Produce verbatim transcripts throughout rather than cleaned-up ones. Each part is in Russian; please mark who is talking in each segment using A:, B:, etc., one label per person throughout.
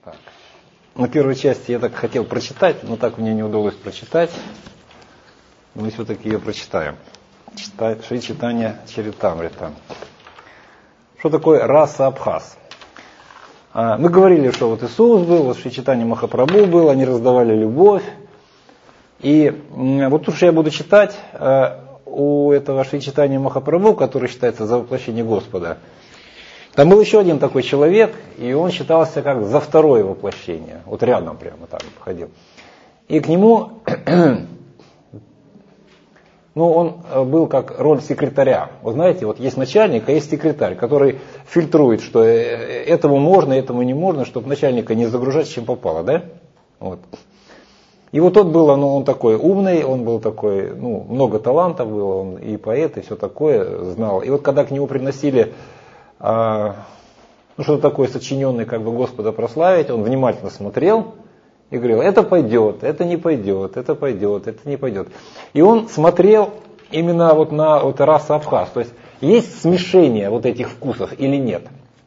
A: Так. На первой части я так хотел прочитать, но так мне не удалось прочитать. Мы все-таки ее прочитаем. Шри Чайтанья Чаритамрита. Что такое раса Абхаз? Мы говорили, что вот Иисус был, вот Шри Чайтанья Махапрабху был, они раздавали любовь. И вот тут же я буду читать у этого Шри Чайтанья Махапрабху, который считается за воплощение Господа. Там был еще один такой человек, и он считался как за второе воплощение. Вот рядом прямо там ходил. И к нему, ну, он был как роль секретаря. Вот знаете, вот есть начальник, а есть секретарь, который фильтрует, что этому можно, этому не можно, чтобы начальника не загружать, чем попало, да? Вот. И вот тот был, ну, он такой умный, он был такой, ну, много талантов было, он и поэт, и все такое знал. И вот когда к нему приносили А, ну, что-то такое сочиненное, как бы Господа прославить, он внимательно смотрел и говорил, это пойдет, это не пойдет, это пойдет, это не пойдет. И он смотрел именно вот на вот раса Абхаз, то есть есть смешение вот этих вкусов или нет.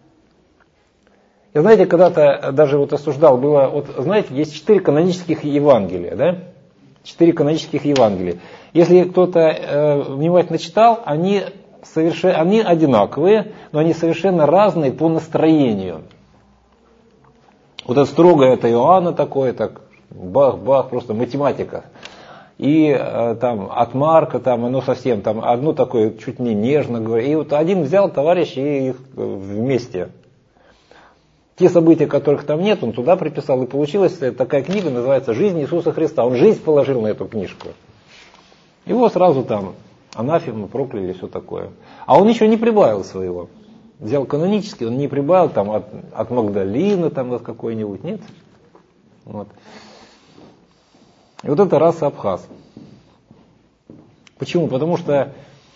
A: Я, знаете, когда-то даже вот осуждал, было, вот знаете, есть четыре канонических Евангелия, да? Четыре канонических Евангелия. Если кто-то э, внимательно читал, они Совершенно, они одинаковые, но они совершенно разные по настроению. Вот это строгое, это Иоанна такое, так бах-бах, просто математика. И э, там от Марка, там оно совсем, там одно такое чуть не нежно говорит. И вот один взял товарищ и их вместе. Те события, которых там нет, он туда приписал, и получилась такая книга, называется «Жизнь Иисуса Христа». Он жизнь положил на эту книжку. Его сразу там анафемы, прокляли, все такое. А он еще не прибавил своего. Взял канонический, он не прибавил там от, от Магдалины, там от какой-нибудь, нет? Вот. И вот это раса Абхаз. Почему? Потому что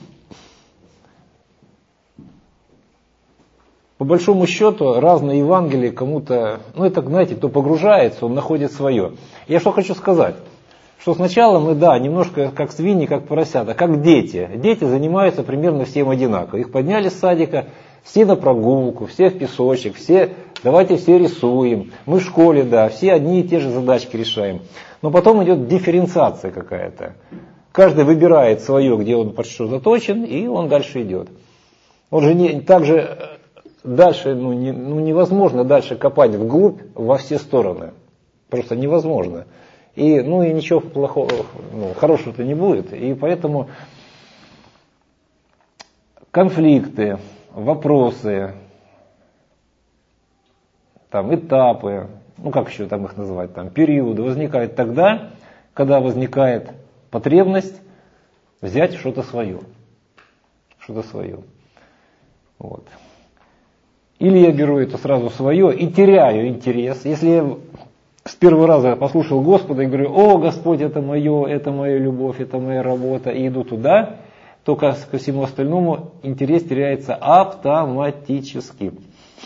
A: по большому счету разные Евангелия кому-то, ну это, знаете, кто погружается, он находит свое. Я что хочу сказать. Что сначала мы, да, немножко как свиньи, как поросята, как дети. Дети занимаются примерно всем одинаково. Их подняли с садика, все на прогулку, все в песочек, все, давайте все рисуем. Мы в школе, да, все одни и те же задачки решаем. Но потом идет дифференциация какая-то. Каждый выбирает свое, где он под что заточен, и он дальше идет. Он же не, также дальше, ну, не, ну невозможно дальше копать вглубь во все стороны. Просто невозможно. И, ну, и ничего плохого, ну, хорошего-то не будет. И поэтому конфликты, вопросы, там, этапы, ну как еще там их называть, там, периоды возникают тогда, когда возникает потребность взять что-то свое. Что-то свое. Вот. Или я беру это сразу свое и теряю интерес. Если я с первого раза послушал Господа и говорю, о, Господь, это мое, это моя любовь, это моя работа, и иду туда, то ко, ко всему остальному интерес теряется автоматически.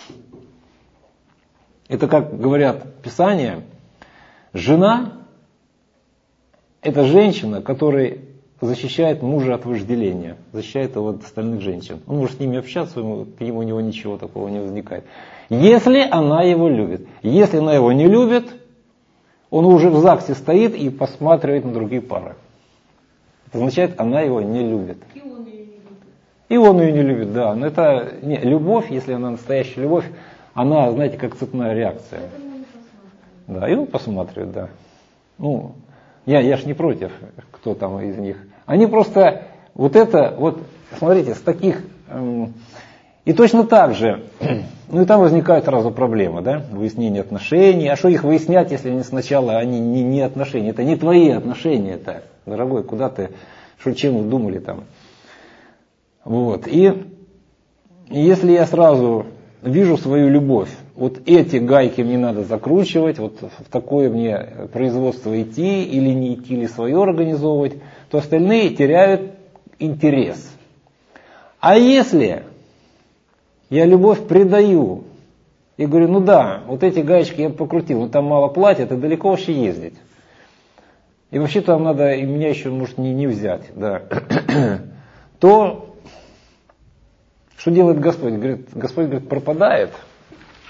A: Это, как говорят Писания, жена – это женщина, которая защищает мужа от вожделения, защищает его от остальных женщин. Он может с ними общаться, ему, к нему у него ничего такого не возникает. Если она его любит. Если она его не любит, он уже в ЗАГСе стоит и посматривает на другие пары. Это означает, она его не любит.
B: И он ее не любит.
A: И он ее не любит, да. Но это не, любовь, если она настоящая любовь, она, знаете, как цепная реакция. Да, и он посматривает, да. Ну, я, я ж не против, кто там из них. Они просто, вот это, вот, смотрите, с таких... Эм, и точно так же, ну и там возникают сразу проблемы, да, выяснение отношений. А что их выяснять, если они сначала, они не, не отношения, это не твои отношения, это, дорогой, куда ты, что, чем вы думали там. Вот, и, и если я сразу вижу свою любовь, вот эти гайки мне надо закручивать, вот в такое мне производство идти или не идти, или свое организовывать, то остальные теряют интерес. А если... я любовь предаю и говорю, ну да, вот эти гаечки я покрутил, но там мало платят, и далеко вообще ездить. И вообще там надо, и меня еще может не, не взять, да. То, что делает Господь? Говорит, Господь говорит, пропадает.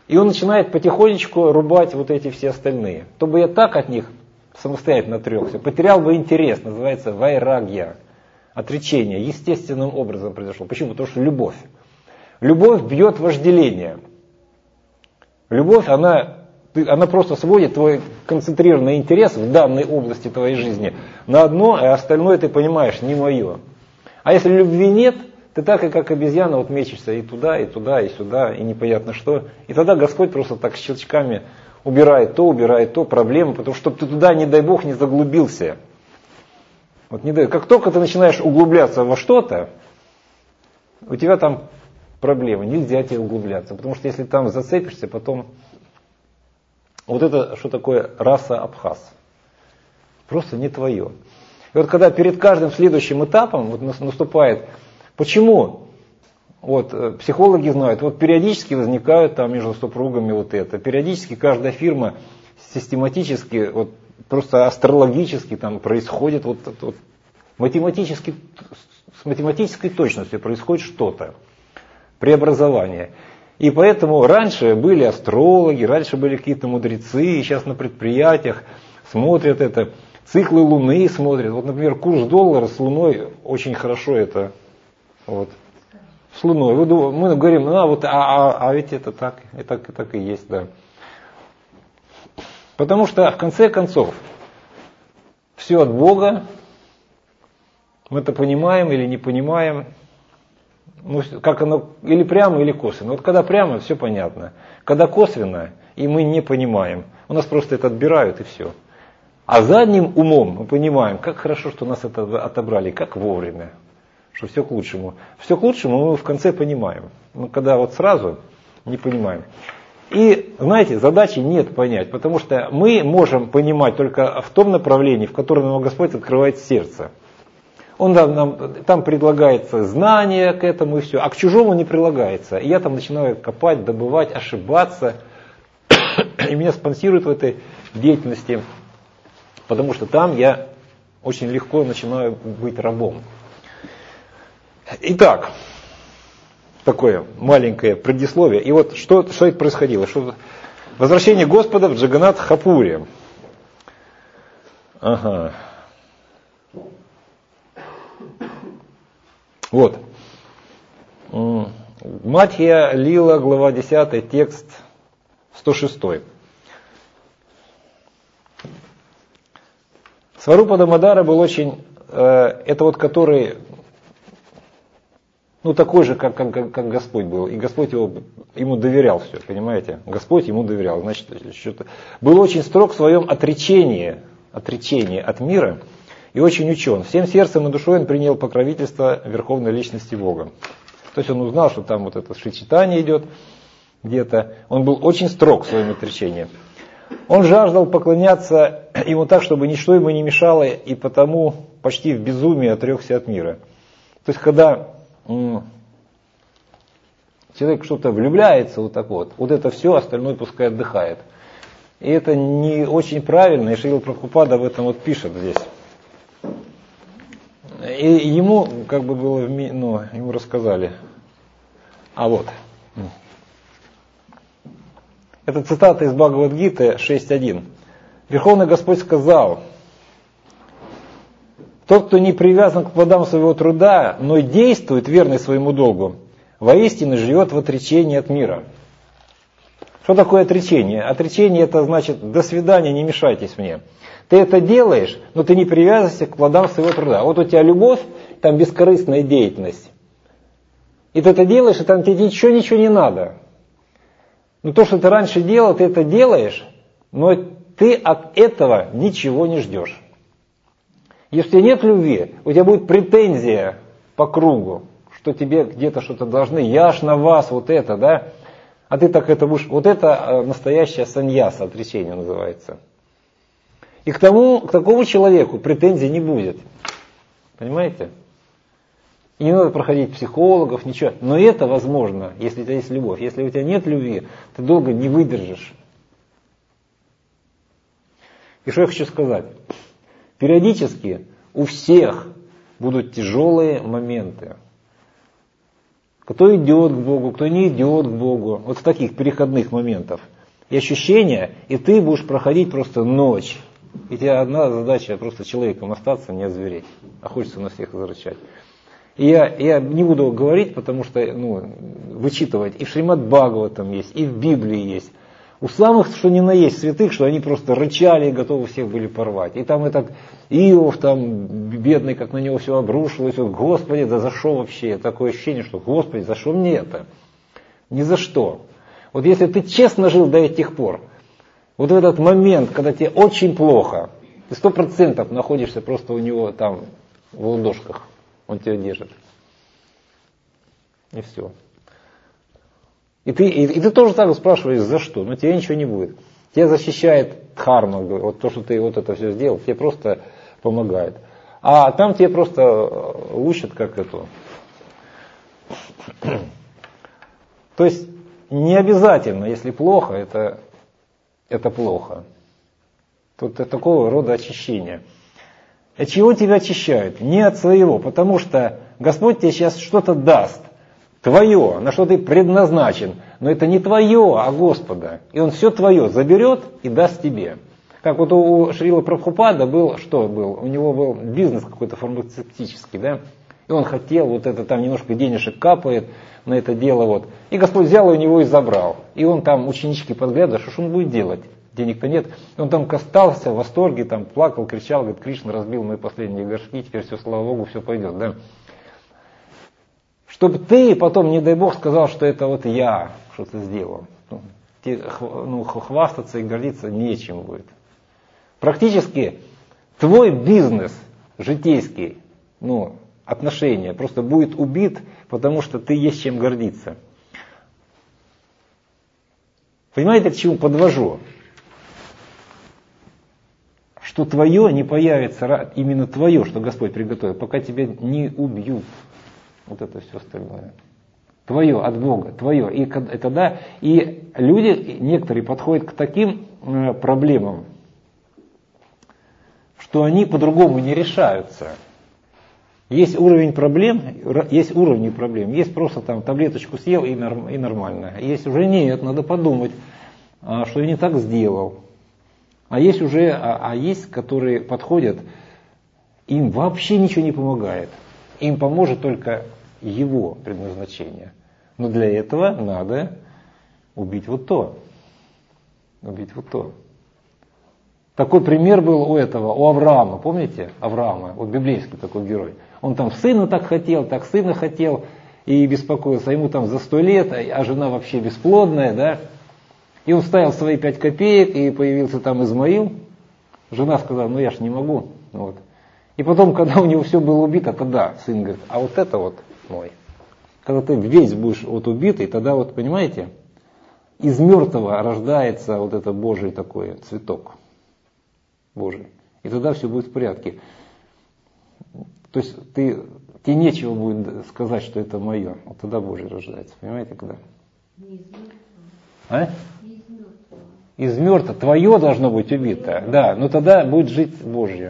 A: И он начинает потихонечку рубать вот эти все остальные. То бы я так от них самостоятельно отрекся, потерял бы интерес, называется вайрагья, отречение, естественным образом произошло. Почему? Потому что любовь. Любовь бьет вожделение. Любовь, она, она просто сводит твой концентрированный интерес в данной области твоей жизни на одно, а остальное ты понимаешь, не мое. А если любви нет, ты так и как обезьяна вот мечешься и туда, и туда, и сюда, и непонятно что. И тогда Господь просто так щелчками убирает то, убирает то, проблемы, потому что ты туда, не дай Бог, не заглубился. Вот не дай, как только ты начинаешь углубляться во что-то, у тебя там проблемы, нельзя тебе углубляться, потому что если там зацепишься, потом... Вот это что такое раса абхаз? Просто не твое. И вот когда перед каждым следующим этапом вот наступает... Почему? Вот, психологи знают, вот периодически возникают там между супругами вот это. Периодически каждая фирма систематически, вот, просто астрологически там происходит, вот, вот, математически, с математической точностью происходит что-то, преобразование. И поэтому раньше были астрологи, раньше были какие-то мудрецы, сейчас на предприятиях смотрят это, циклы Луны смотрят. Вот, например, курс доллара с Луной очень хорошо это... Вот. С Луной. Мы говорим, а, вот, а, а, а ведь это так, и так, и так и есть, да. Потому что в конце концов все от Бога. Мы это понимаем или не понимаем. Ну, как оно, или прямо, или косвенно. Вот когда прямо, все понятно. Когда косвенно, и мы не понимаем, у нас просто это отбирают и все. А задним умом мы понимаем, как хорошо, что нас это отобрали, как вовремя. Что все к лучшему. Все к лучшему мы в конце понимаем. Но когда вот сразу не понимаем. И, знаете, задачи нет понять, потому что мы можем понимать только в том направлении, в котором нам Господь открывает сердце. Он нам, нам, там предлагается знание к этому и все, а к чужому не прилагается. И я там начинаю копать, добывать, ошибаться. И меня спонсируют в этой деятельности, потому что там я очень легко начинаю быть рабом. Итак, такое маленькое предисловие. И вот что, что это происходило? Что, возвращение Господа в Джаганнат-Хапури. Ага. Вот. Мадхья Лила, глава десятая, текст сто шесть. Сварупа Дамодара был очень, э, это вот который... Ну, такой же, как, как, как Господь был. И Господь его, ему доверял все, понимаете? Господь ему доверял. Значит, что-то... Был очень строг в своем отречении, отречении от мира и очень учен. Всем сердцем и душой он принял покровительство Верховной Личности Бога. То есть он узнал, что там вот это Шри-Читание идет где-то. Он был очень строг в своем отречении. Он жаждал поклоняться ему так, чтобы ничто ему не мешало, и потому почти в безумии отрекся от мира. То есть, когда... человек что-то влюбляется вот так вот, вот это все, остальное пускай отдыхает. И это не очень правильно, и Шрила Прабхупада об этом вот пишет здесь. И ему как бы было, ну, ему рассказали. А вот. Это цитата из Бхагавад-гиты шесть один. Верховный Господь сказал: тот, кто не привязан к плодам своего труда, но действует верный своему долгу, воистину живет в отречении от мира. Что такое отречение? Отречение — это значит: до свидания, не мешайтесь мне. Ты это делаешь, но ты не привязываешься к плодам своего труда. Вот у тебя любовь, там бескорыстная деятельность. И ты это делаешь, и там тебе ничего, ничего не надо. Но то, что ты раньше делал, ты это делаешь, но ты от этого ничего не ждешь. Если у тебя нет любви, у тебя будет претензия по кругу, что тебе где-то что-то должны, я ж на вас, вот это, да? А ты так это будешь, вот это настоящая саньяса, отречение называется. И к тому, к такому человеку претензий не будет. Понимаете? И не надо проходить психологов, ничего. Но это возможно, если у тебя есть любовь. Если у тебя нет любви, ты долго не выдержишь. И что я хочу сказать? Периодически у всех будут тяжелые моменты. кто идет к Богу, кто не идет к Богу. Вот в таких переходных моментов. И ощущения, и ты будешь проходить просто ночь. И у тебя одна задача просто человеком остаться, не озвереть. А хочется на всех зарычать. И я, я не буду говорить, потому что ну, вычитывать. И в Шримад Бхагаватам есть, и в Библии есть. У самых, что ни на есть святых, что они просто рычали и готовы всех были порвать. И там этот Иов, там бедный, как на него все обрушилось. Вот, Господи, да за что вообще? Такое ощущение, что Господи, за что мне это? Ни за что. Вот если ты честно жил до этих пор, вот в этот момент, когда тебе очень плохо, ты сто процентов находишься просто у него там в ладошках. Он тебя держит. И все. И ты, и, и ты тоже так спрашиваешь, за что? Но тебе ничего не будет. Тебя защищает дхарма, вот то, что ты вот это все сделал, тебе просто помогает. А там тебе просто лучат как эту. То есть не обязательно, если плохо, это, это плохо. Тут такого рода очищение. От чего тебя очищают? Не от своего, потому что Господь тебе сейчас что-то даст. Твое, на что ты предназначен. Но это не твое, а Господа. И Он все твое заберет и даст тебе. Как вот у Шрила Прабхупада был, что был? У него был бизнес какой-то фармацевтический, да? И он хотел, вот это там немножко денежек капает на это дело. Вот. И Господь взял у него и забрал. И он там, ученички подглядывали, что ж он будет делать? Денег-то нет. И он там кастался в восторге, там плакал, кричал, говорит, Кришна разбил мои последние горшки, теперь все, слава Богу, все пойдет, да? Чтобы ты потом, не дай Бог, сказал, что это вот я что-то сделал. Ну, те, ну, хвастаться и гордиться нечем будет. Практически твой бизнес житейский, ну, отношения просто будет убит, потому что ты есть чем гордиться. Понимаете, к чему подвожу? Что твое не появится, именно твое, что Господь приготовил, пока тебя не убьют. Вот это все остальное. Твое от Бога, твое. И тогда и люди, некоторые подходят к таким проблемам, что они по-другому не решаются. Есть уровень проблем, есть уровни проблем, есть просто там таблеточку съел и, норм, и нормально. Есть уже нет, надо подумать, что я не так сделал. А есть уже, а, а есть, которые подходят, им вообще ничего не помогает. Им поможет только его предназначение. Но для этого надо убить вот то. Убить вот то. Такой пример был у этого, у Авраама, помните? Авраама, вот библейский такой герой. Он там сына так хотел, так сына хотел и беспокоился. Ему там за сто лет, а жена вообще бесплодная, да? И он вставил свои пять копеек, и появился там Измаил. Жена сказала, ну я ж не могу. Вот. И потом, когда у него все было убито, тогда сын говорит, а вот это вот мой. Когда ты весь будешь вот убитый, тогда вот, понимаете, из мертвого рождается вот это Божий такой цветок. Божий. И тогда все будет в порядке. То есть ты, тебе нечего будет сказать, что это мое. Вот тогда Божий рождается. Понимаете, когда? А? Из мертвого. Твое должно быть убито. Да, но тогда будет жить Божье.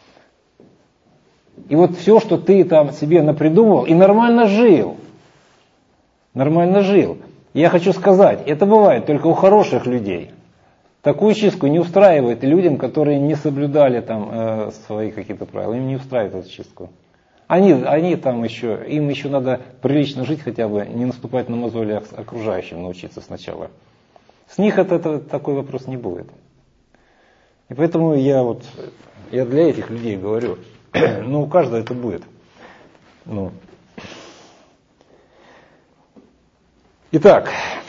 A: И вот все, что ты там себе напридумывал, и нормально жил. Нормально жил. Я хочу сказать, это бывает только у хороших людей. Такую чистку не устраивает людям, которые не соблюдали там э, свои какие-то правила. Им не устраивает эту чистку. Они, они там еще, им еще надо прилично жить хотя бы, не наступать на мозоли окружающим, научиться сначала. С них это, это, такой вопрос не будет. И поэтому я вот, я для этих людей говорю, ну у каждого это будет. Ну. Итак,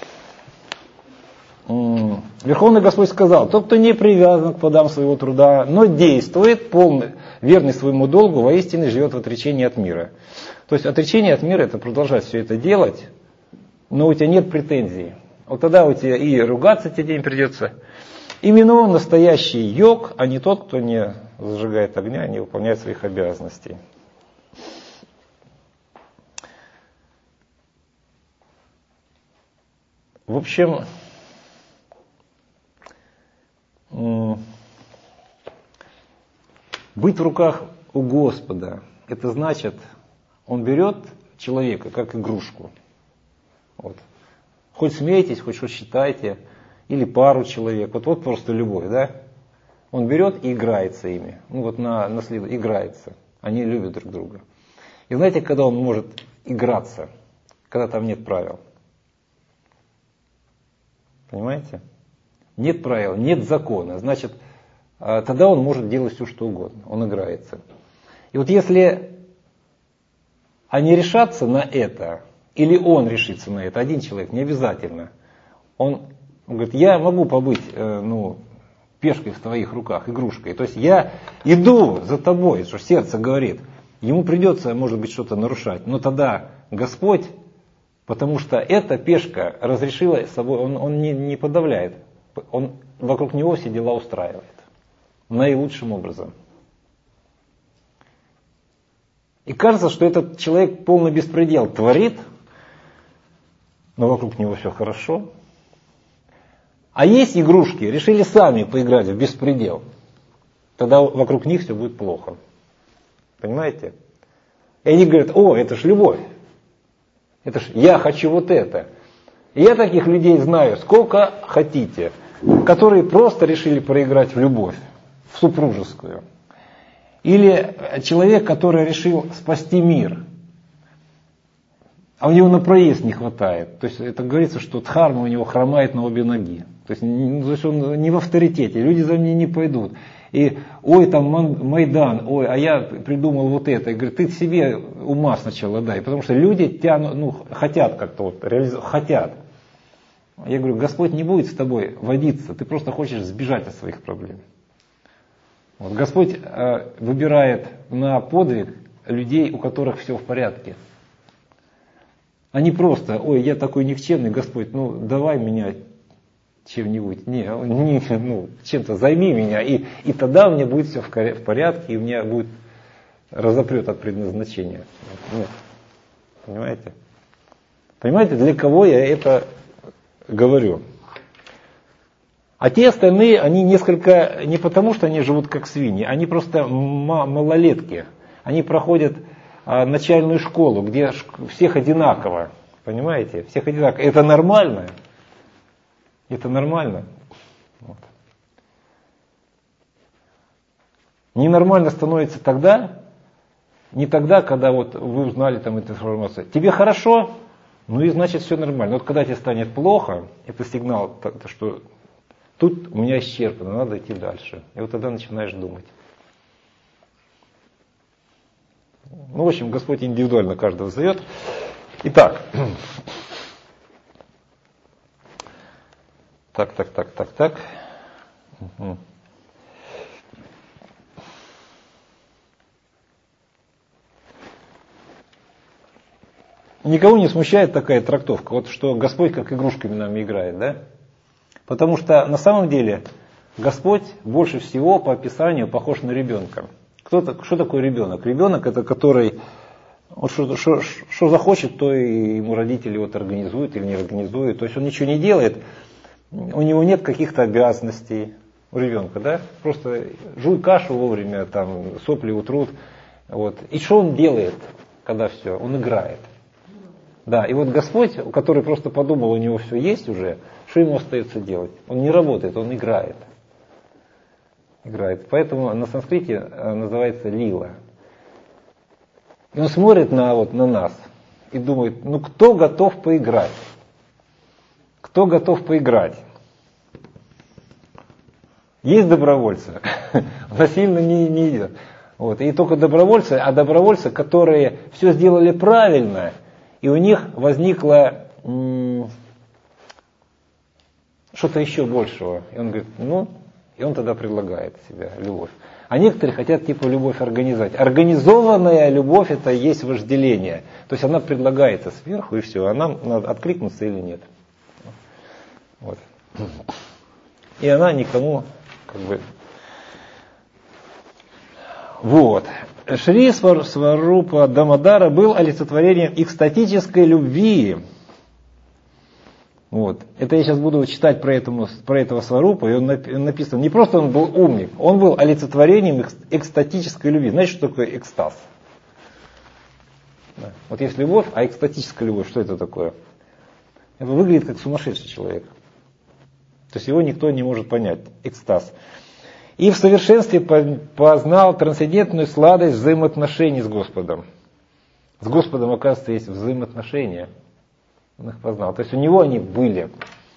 A: Верховный Господь сказал, тот, кто не привязан к плодам своего труда, но действует, полный, верный своему долгу, воистине живет в отречении от мира. То есть отречение от мира, это продолжать все это делать, но у тебя нет претензий. Вот тогда у тебя и ругаться тебе день придется. Именно он настоящий йог, а не тот, кто не зажигает огня, не выполняет своих обязанностей. В общем, быть в руках у Господа, это значит, Он берет человека как игрушку. Вот. Хоть смейтесь, хоть что считайте, или пару человек. Вот, вот просто любовь, да? Он берет и играется ими. Ну вот на, на следу играется. Они любят друг друга. И знаете, когда он может играться? Когда там нет правил. Понимаете? Нет правил, нет закона. Значит, тогда он может делать все, что угодно. Он играется. И вот если они решатся на это, или он решится на это, один человек, не обязательно. Он, он говорит, я могу побыть э, ну, пешкой в твоих руках, игрушкой. То есть я иду за тобой, что сердце говорит. Ему придется, может быть, что-то нарушать. Но тогда Господь, потому что эта пешка разрешила собой, он, он не, не подавляет. Он вокруг него все дела устраивает. Наилучшим образом. И кажется, что этот человек полный беспредел творит, но вокруг него все хорошо. А есть игрушки, решили сами поиграть в беспредел. Тогда вокруг них все будет плохо. Понимаете? И они говорят, о, это ж любовь. Это ж я хочу вот это. И я таких людей знаю, сколько хотите, которые просто решили проиграть в любовь, в супружескую. Или человек, который решил спасти мир, а у него на проезд не хватает. То есть это говорится, что дхарма у него хромает на обе ноги. То есть, ну, то есть он не в авторитете, люди за мной не пойдут. И ой, там Майдан, ой, а я придумал вот это. И говорит, ты себе ума сначала дай, потому что люди тянут, ну, хотят как-то вот реализовать, хотят. Я говорю, Господь не будет с тобой водиться, ты просто хочешь сбежать от своих проблем. Вот Господь э, выбирает на подвиг людей, у которых все в порядке. А не просто, ой, я такой никчемный, Господь, ну давай меня чем-нибудь, не, не ну, чем-то займи меня, и, и тогда у меня будет все в порядке, и у меня будет разопрет от предназначения. Нет. Понимаете? Понимаете, для кого я это говорю? А те остальные, они несколько, не потому что они живут как свиньи, они просто малолетки. Они проходят а, начальную школу, где всех одинаково. Понимаете? Всех одинаково. Это нормально. Это нормально. Вот. Ненормально становится тогда, не тогда, когда вот вы узнали там эту информацию. Тебе хорошо, ну и значит все нормально. Вот когда тебе станет плохо, это сигнал, что тут у меня исчерпано, надо идти дальше. И вот тогда начинаешь думать. Ну, в общем, Господь индивидуально каждого зовет. Итак. Так, так, так, так, так. Угу. Никого не смущает такая трактовка, вот что Господь как игрушками нами играет, да? Потому что на самом деле Господь больше всего по описанию похож на ребенка. Кто-то, что такое ребенок? Ребенок это который вот что, что, что захочет, то и ему родители вот организуют или не организуют. То есть он ничего не делает, у него нет каких-то обязанностей у ребенка, да? Просто жуй кашу вовремя, там сопли утрут. Вот. И что он делает, когда все? Он играет. Да, и вот Господь, который просто подумал, у него все есть уже, что ему остается делать? Он не работает, он играет. Играет. Поэтому на санскрите называется лила. И он смотрит на, вот, на нас и думает, ну кто готов поиграть? Кто готов поиграть? Есть добровольцы, насильно не, не идет. Вот. И только добровольцы, а добровольцы, которые все сделали правильно, и у них возникло м- что-то еще большего. И он говорит, ну, и он тогда предлагает себя, любовь. А некоторые хотят типа любовь организовать. Организованная любовь это и есть вожделение. То есть она предлагается сверху и все, а нам надо откликнуться или нет. Вот. И она никому как бы... Вот. Шри Сварупа Дамодара был олицетворением экстатической любви. Вот. Это я сейчас буду читать про, этому, про этого Сварупа, и он написан, не просто он был умник, он был олицетворением экстатической любви. Знаете, что такое экстаз? Да. Вот есть любовь, а экстатическая любовь, что это такое? Это выглядит как сумасшедший человек. То есть его никто не может понять. Экстаз. И в совершенстве познал трансцендентную сладость взаимоотношений с Господом. С Господом, оказывается, есть взаимоотношения. Он их познал. То есть у него они были.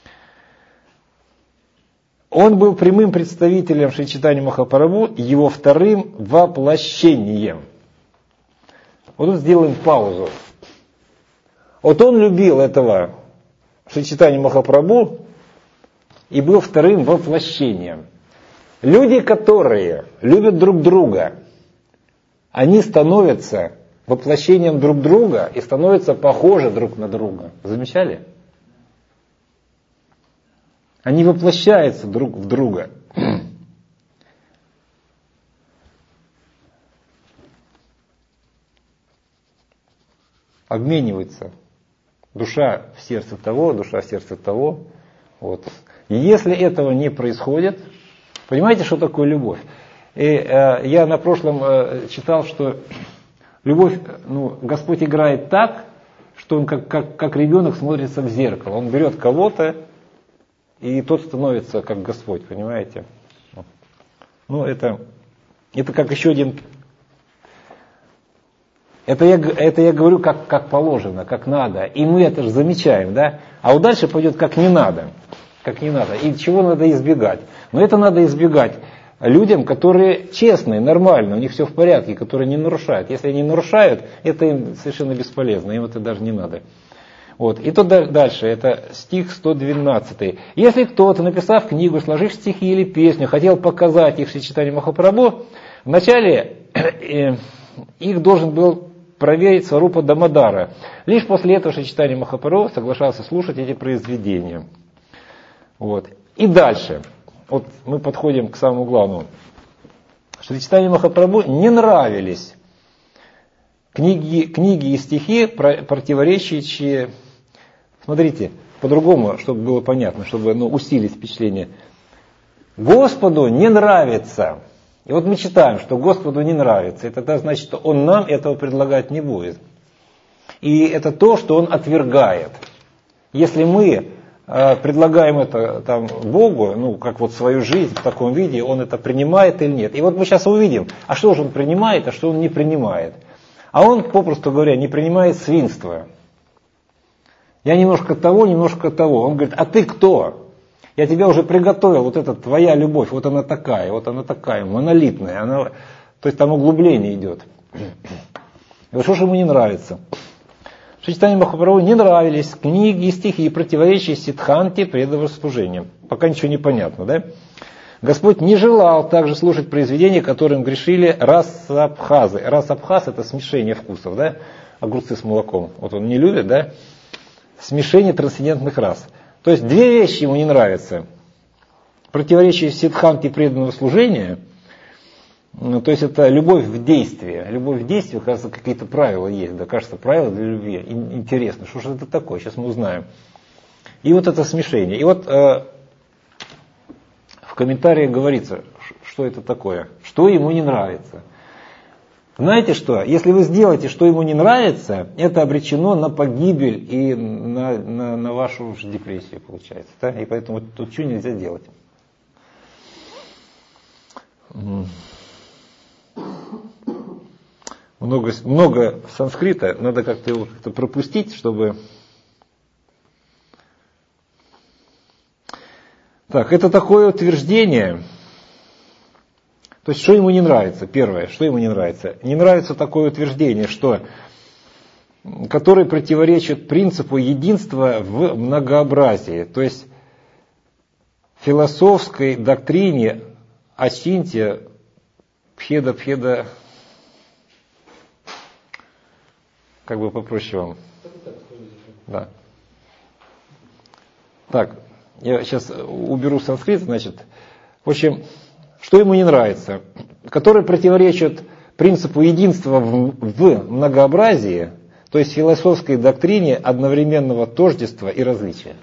A: Он был прямым представителем Шри Чайтаньи Махапрабху, его вторым воплощением. Вот тут сделаем паузу. Вот он любил этого Шри Чайтаньи Махапрабху и был вторым воплощением. Люди, которые любят друг друга, они становятся воплощением друг друга и становятся похожи друг на друга. Замечали? Они воплощаются друг в друга. Обмениваются. Душа в сердце того, душа в сердце того. Вот. И если этого не происходит, понимаете, что такое любовь? И, э, я на прошлом э, читал, что любовь, ну, Господь играет так, что он как, как, как ребенок смотрится в зеркало. Он берет кого-то, и тот становится как Господь, понимаете? Ну, это, это как еще один... Это я, это я говорю как, как положено, как надо. И мы это же замечаем, да? А вот дальше пойдет как не надо. Как не надо. И чего надо избегать? Но это надо избегать людям, которые честные, нормальные, у них все в порядке, которые не нарушают. Если они нарушают, это им совершенно бесполезно, им это даже не надо. Вот. И тут дальше, это стих сто двенадцатый. Если кто-то, написав книгу, сложив стихи или песню, хотел показать их Шри Чайтаньи Махапрабху, вначале их должен был проверить Сварупа Дамодара. Лишь после этого Шри Чайтаньи Махапрабху соглашался слушать эти произведения. Вот. И дальше, вот мы подходим к самому главному. Шри Чайтаньи Махапрабху не нравились книги, книги и стихи, противоречащие. Смотрите, по-другому, чтобы было понятно, чтобы, ну, усилить впечатление. Господу не нравится. И вот мы читаем, что Господу не нравится. И тогда значит, что Он нам этого предлагать не будет. И это то, что Он отвергает. Если мы э, предлагаем это там, Богу, ну, как вот свою жизнь в таком виде, Он это принимает или нет. И вот мы сейчас увидим, а что же Он принимает, а что Он не принимает. А Он, попросту говоря, не принимает свинство. Я немножко того, немножко того. Он говорит, а ты кто? Я тебя уже приготовил, вот эта твоя любовь, вот она такая, вот она такая, монолитная. Она, то есть там углубление идет. И вот что же ему не нравится? Шри Чайтаньи Махапрабху не нравились книги и стихи, противоречащие сиддханте преданного служения. Пока ничего не понятно, да? Господь не желал также слушать произведения, которым грешили расабхазы. Расабхаз — это смешение вкусов, да? Огурцы с молоком. Вот он не любит, да? Смешение трансцендентных рас. То есть две вещи ему не нравятся. Противоречие сиддханте преданного служения, ну, то есть это любовь в действии. Любовь в действии, кажется, какие-то правила есть. Да, кажется, правила для любви. Интересно, что же это такое? Сейчас мы узнаем. И вот это смешение. И вот э, в комментариях говорится, что это такое, что ему не нравится. Знаете что, если вы сделаете, что ему не нравится, это обречено на погибель и на, на, на вашу же депрессию, получается. Да? И поэтому тут что нельзя делать. Много, много санскрита, надо как-то его как-то пропустить, чтобы... Так, это такое утверждение... То есть, что ему не нравится? Первое, что ему не нравится? Не нравится такое утверждение, что, которое противоречит принципу единства в многообразии. То есть, философской доктрине Ачинтья Пхеда Пхеда, как бы попроще вам. Да. Так, я сейчас уберу санскрит, значит, в общем... Что ему не нравится? Который противоречит принципу единства в, в многообразии, то есть философской доктрине одновременного тождества и различия.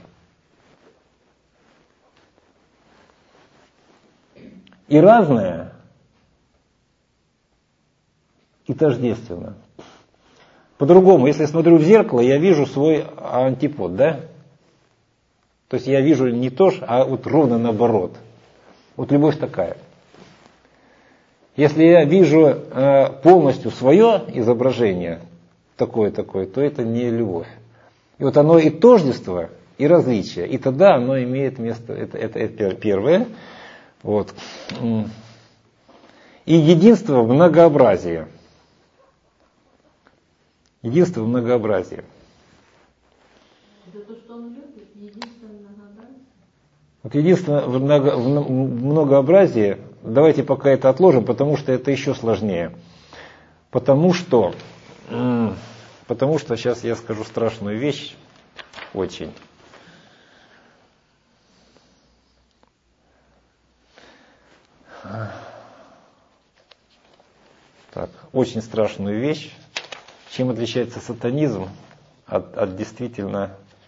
A: И разное, и тождественно. По-другому, если я смотрю в зеркало, я вижу свой антипод, да? То есть я вижу не то, а вот ровно наоборот. Вот любовь такая. Если я вижу э, полностью свое изображение, такое-такое, то это не любовь. И вот оно и тождество, и различие. И тогда оно имеет место, это, это, это первое. Вот. И единство в многообразии. Единство в многообразии.
B: Это то, что он любит, единство в многообразии?
A: Вот единство в, много, в многообразии, давайте пока это отложим, потому что это еще сложнее. Потому что, потому что сейчас я скажу страшную вещь, очень. Так, очень страшную вещь. Чем отличается сатанизм от, от действительно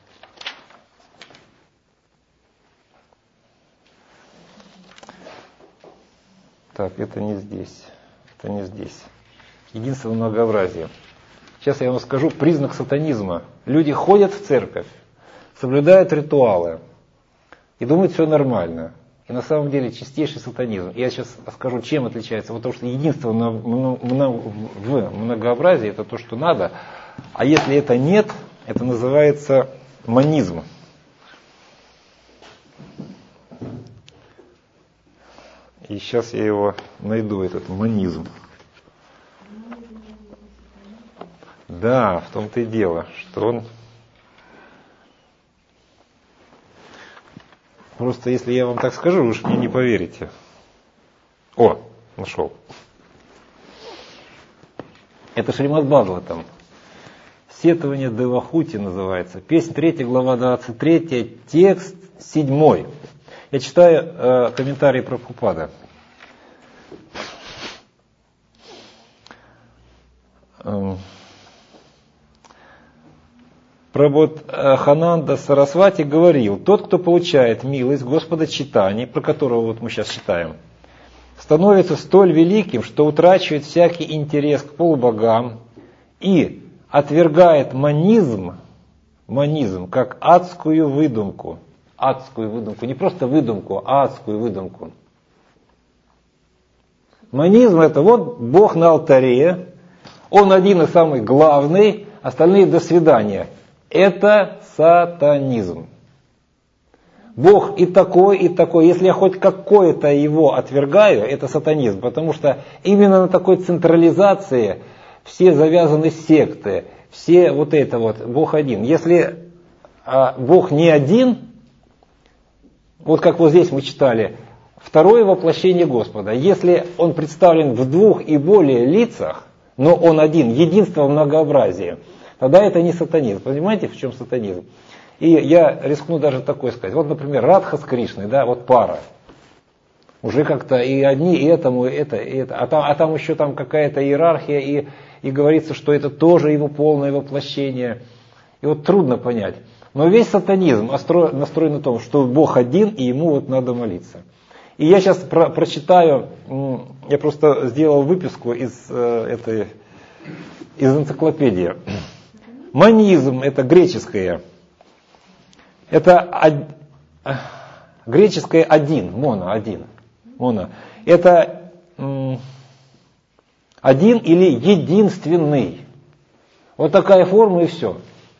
A: Так, это не здесь. Это не здесь. Единство в многообразии. Сейчас я вам скажу признак сатанизма. Люди ходят в церковь, соблюдают ритуалы и думают, все нормально. И на самом деле чистейший сатанизм. Я сейчас скажу, чем отличается. Потому что единство в многообразии это то, что надо. А если это нет, это называется манизм. И сейчас я его найду, этот манизм. Да, в том-то и дело, что он... Просто если я вам так скажу, вы уж мне не поверите. О, нашел. Это Шримад Бхагаватам. Сетование Девахути называется. Песнь третья, глава двадцать третья, текст седьмой. Я читаю э, комментарии Прабхупады. Эм. Прабодхананда Сарасвати говорил: тот, кто получает милость Господа Чайтаньи, про которого вот мы сейчас читаем, становится столь великим, что утрачивает всякий интерес к полубогам и отвергает манизм, манизм как адскую выдумку. Адскую выдумку, не просто выдумку, а адскую выдумку. Манизм — это вот Бог на алтаре, он один и самый главный, остальные до свидания. Это сатанизм. Бог и такой, и такой. Если я хоть какое-то его отвергаю, это сатанизм. Потому что именно на такой централизации все завязаны секты. Все вот это вот, Бог один. Если а, Бог не один, вот как вот здесь мы читали, второе воплощение Господа. Если он представлен в двух и более лицах, но он один, единство в многообразии, тогда это не сатанизм. Понимаете, в чем сатанизм? И я рискну даже такое сказать. Вот, например, Радха с Кришной, да, вот пара. Уже как-то и одни, и этому, и это, и это. А там, а там еще там какая-то иерархия, и, и говорится, что это тоже его полное воплощение. И вот трудно понять. Но весь сатанизм настроен на том, что Бог один, и ему вот надо молиться. И я сейчас про, прочитаю, я просто сделал выписку из этой, из энциклопедии. Манизм — это греческое. Это од... греческое один, моно, один. Моно. Это м, один или единственный. Вот такая форма и все.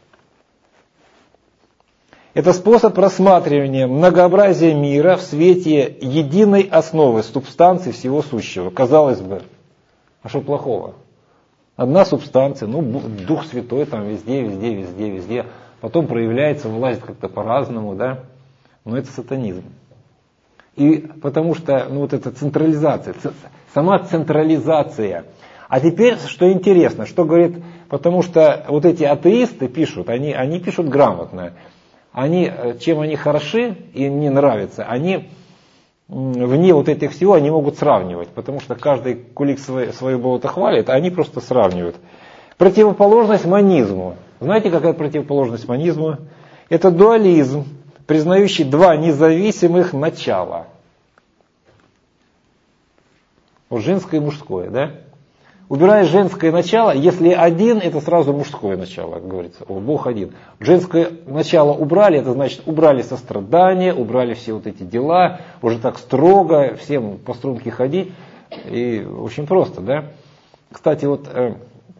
A: Это способ рассматривания многообразия мира в свете единой основы, субстанции всего сущего. Казалось бы, а что плохого? Одна субстанция, ну, Дух Святой там везде, везде, везде, везде. Потом проявляется, вылазит как-то по-разному, да. Но это сатанизм. И потому что, ну, вот эта централизация, сама централизация. А теперь, что интересно, что говорит, потому что вот эти атеисты пишут, они, они пишут грамотно. Они, чем они хороши и мне нравятся, они вне вот этих всего они могут сравнивать, потому что каждый кулик свой, свое болото хвалит, а они просто сравнивают. Противоположность манизму. Знаете, какая противоположность манизму? Это дуализм, признающий два независимых начала. Вот женское и мужское, да? убираешь женское начало, если один, это сразу мужское начало, как говорится. О, Бог один. Женское начало убрали, это значит убрали сострадание, убрали все вот эти дела, уже так строго, всем по струнке ходить. И очень просто, да? Кстати, вот э,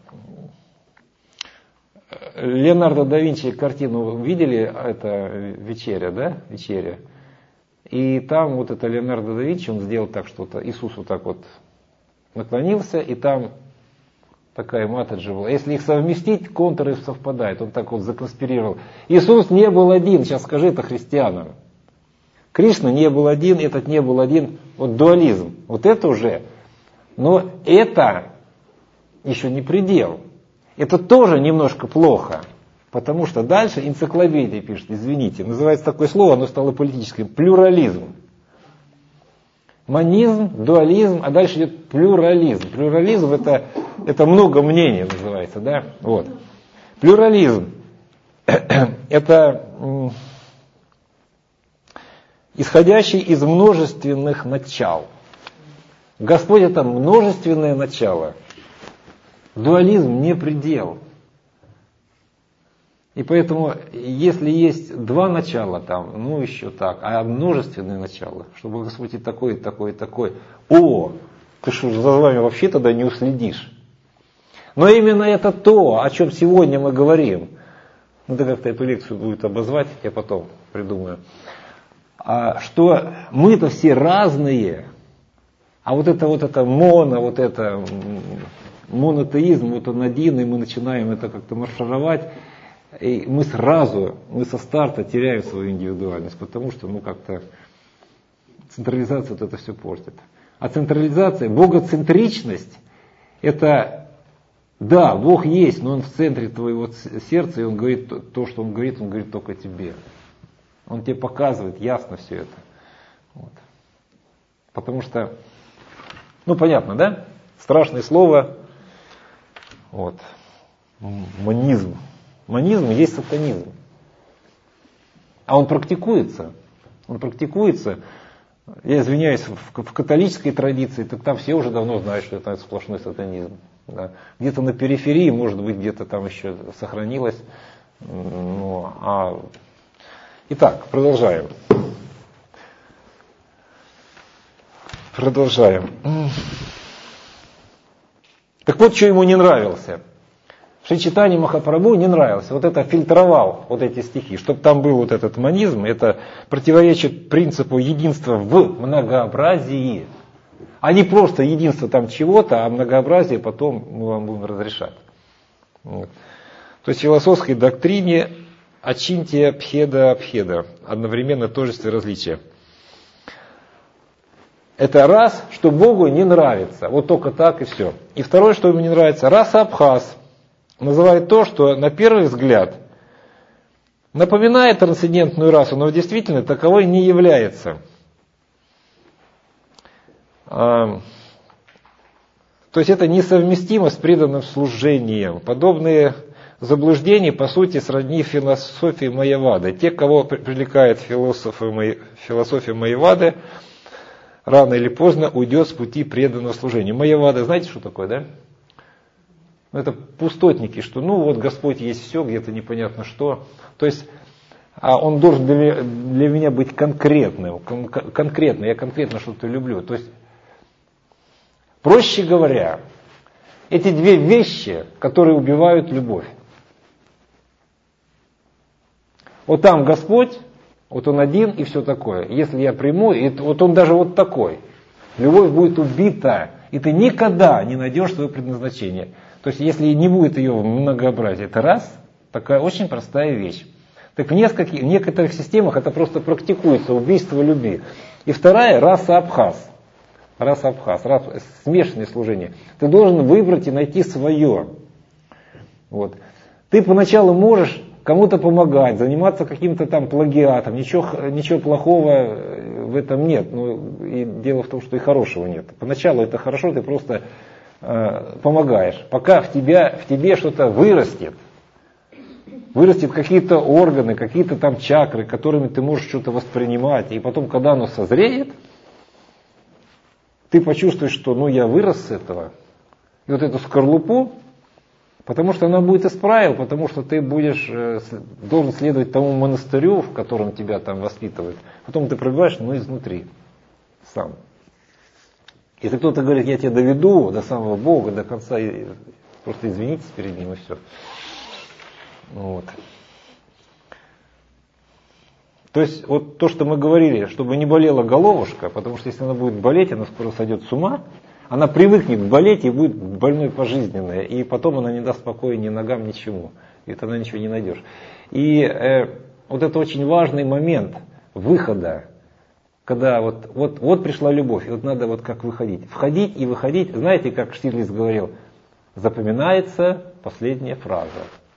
A: Леонардо да Винчи картину видели, это «Вечеря», да? «Вечеря». И там вот это Леонардо да Винчи, он сделал так, что-то Иисус вот так вот наклонился, и там такая матаджи была. Если их совместить, контуры совпадают. Он так вот законспирировал. Иисус не был один, сейчас скажи это христианам. Кришна не был один, этот не был один. Вот дуализм. Вот это уже. Но это еще не предел. Это тоже немножко плохо. Потому что дальше энциклопедия пишет, извините, называется такое слово, оно стало политическим. Плюрализм. Монизм, дуализм, а дальше идет плюрализм. Плюрализм это, это много мнений называется, да? Вот. Плюрализм это исходящий из множественных начал. Господь это множественное начало. Дуализм не предел. И поэтому, если есть два начала там, ну еще так, а множественное начало, чтобы Господь и такой, и такой, и такой, о, ты что, за вами вообще тогда не уследишь. Но именно это то, о чем сегодня мы говорим. Надо как-то эту лекцию будет обозвать, я потом придумаю. А, что мы-то все разные, а вот это вот это моно, вот это монотеизм, вот он один, и мы начинаем это как-то маршировать. И мы сразу, мы со старта теряем свою индивидуальность, потому что, ну, как-то централизация вот это все портит. А централизация, богоцентричность, это, да, Бог есть, но Он в центре твоего сердца, и Он говорит то, что Он говорит, Он говорит только тебе. Он тебе показывает ясно все это. Вот. Потому что, ну, понятно, да? Страшное слово, вот, монизм. Монизм есть сатанизм. А он практикуется. Он практикуется. Я извиняюсь, в, в католической традиции, так там все уже давно знают, что это сплошной сатанизм. Да. Где-то на периферии, может быть, где-то там еще сохранилось. Ну, а... Итак, продолжаем. Продолжаем. Так вот, что ему не нравился. Шри Чайтанья Махапрабху не нравился. Вот это фильтровал, вот эти стихи. Чтобы там был вот этот монизм, это противоречит принципу единства в многообразии. А не просто единство там чего-то, а многообразие потом мы вам будем разрешать. Вот. То есть в философской доктрине ачинтия пхеда пхеда. Одновременно тождество и различие. Это раз, что Богу не нравится. Вот только так и все. И второе, что ему не нравится, раса абхаз. Называет то, что на первый взгляд напоминает трансцендентную расу, но действительно таковой не является. А, то есть это несовместимо с преданным служением. Подобные заблуждения, по сути, сродни философии Майявады. Те, кого привлекает философия Майявады, рано или поздно уйдет с пути преданного служения. Майявада, знаете, что такое, да? Это пустотники, что ну вот Господь есть все, где-то непонятно что. То есть а Он должен для, для меня быть конкретным, кон, конкретно, я конкретно что-то люблю. То есть, проще говоря, эти две вещи, которые убивают любовь. Вот там Господь, вот Он один и все такое. Если я приму, и вот Он даже вот такой. Любовь будет убита, и ты никогда не найдешь свое предназначение. То есть, если не будет ее в многообразии, это раз, такая очень простая вещь. Так в, нескольких, в некоторых системах это просто практикуется, убийство любви. И вторая, раса абхаз. Раса абхаз, раса, смешанное служение. Ты должен выбрать и найти свое. Вот. Ты поначалу можешь кому-то помогать, заниматься каким-то там плагиатом. Ничего, ничего плохого в этом нет. Но и дело в том, что и хорошего нет. Поначалу это хорошо, ты просто помогаешь, пока в, тебя, в тебе что-то вырастет, вырастет какие-то органы, какие-то там чакры, которыми ты можешь что-то воспринимать, и потом, когда оно созреет, ты почувствуешь, что ну я вырос с этого, и вот эту скорлупу, потому что она будет из правил, потому что ты будешь, должен следовать тому монастырю, в котором тебя там воспитывают. Потом ты пробиваешь, но изнутри сам. Если кто-то говорит, я тебя доведу до самого Бога, до конца, просто извинитесь перед ним и все. Вот. То есть вот то, что мы говорили, чтобы не болела головушка, потому что если она будет болеть, она скоро сойдет с ума, она привыкнет болеть и будет больной пожизненной, и потом она не даст покоя ни ногам, ничему, и тогда ничего не найдешь. И э, вот это очень важный момент выхода, когда вот, вот, вот пришла любовь, и вот надо вот как выходить. Входить и выходить, знаете, как Штирлиц говорил, запоминается последняя фраза.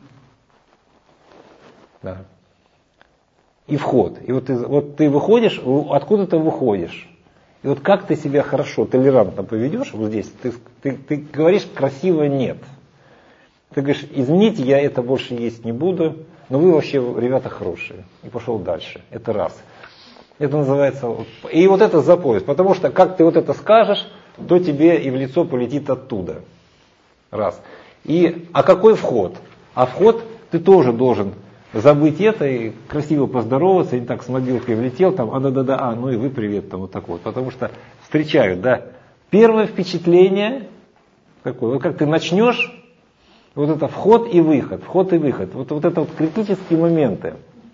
A: Да. И вход. И вот ты, вот ты выходишь, откуда ты выходишь. И вот как ты себя хорошо, толерантно поведешь, вот здесь, ты, ты, ты говоришь красиво нет. Ты говоришь, извините, я это больше есть не буду, но вы вообще, ребята, хорошие. И пошел дальше. Это раз. Это называется, и вот это за пояс. Потому что как ты вот это скажешь, то тебе и в лицо полетит оттуда. Раз. И, а какой вход? А вход ты тоже должен забыть это и красиво поздороваться, и не так с мобилкой влетел, там, а да-да-да, а, ну и вы привет, там вот так вот. Потому что встречают, да. Первое впечатление, какое? Вот как ты начнешь, вот это вход и выход, вход и выход. Вот, вот это вот критические моменты.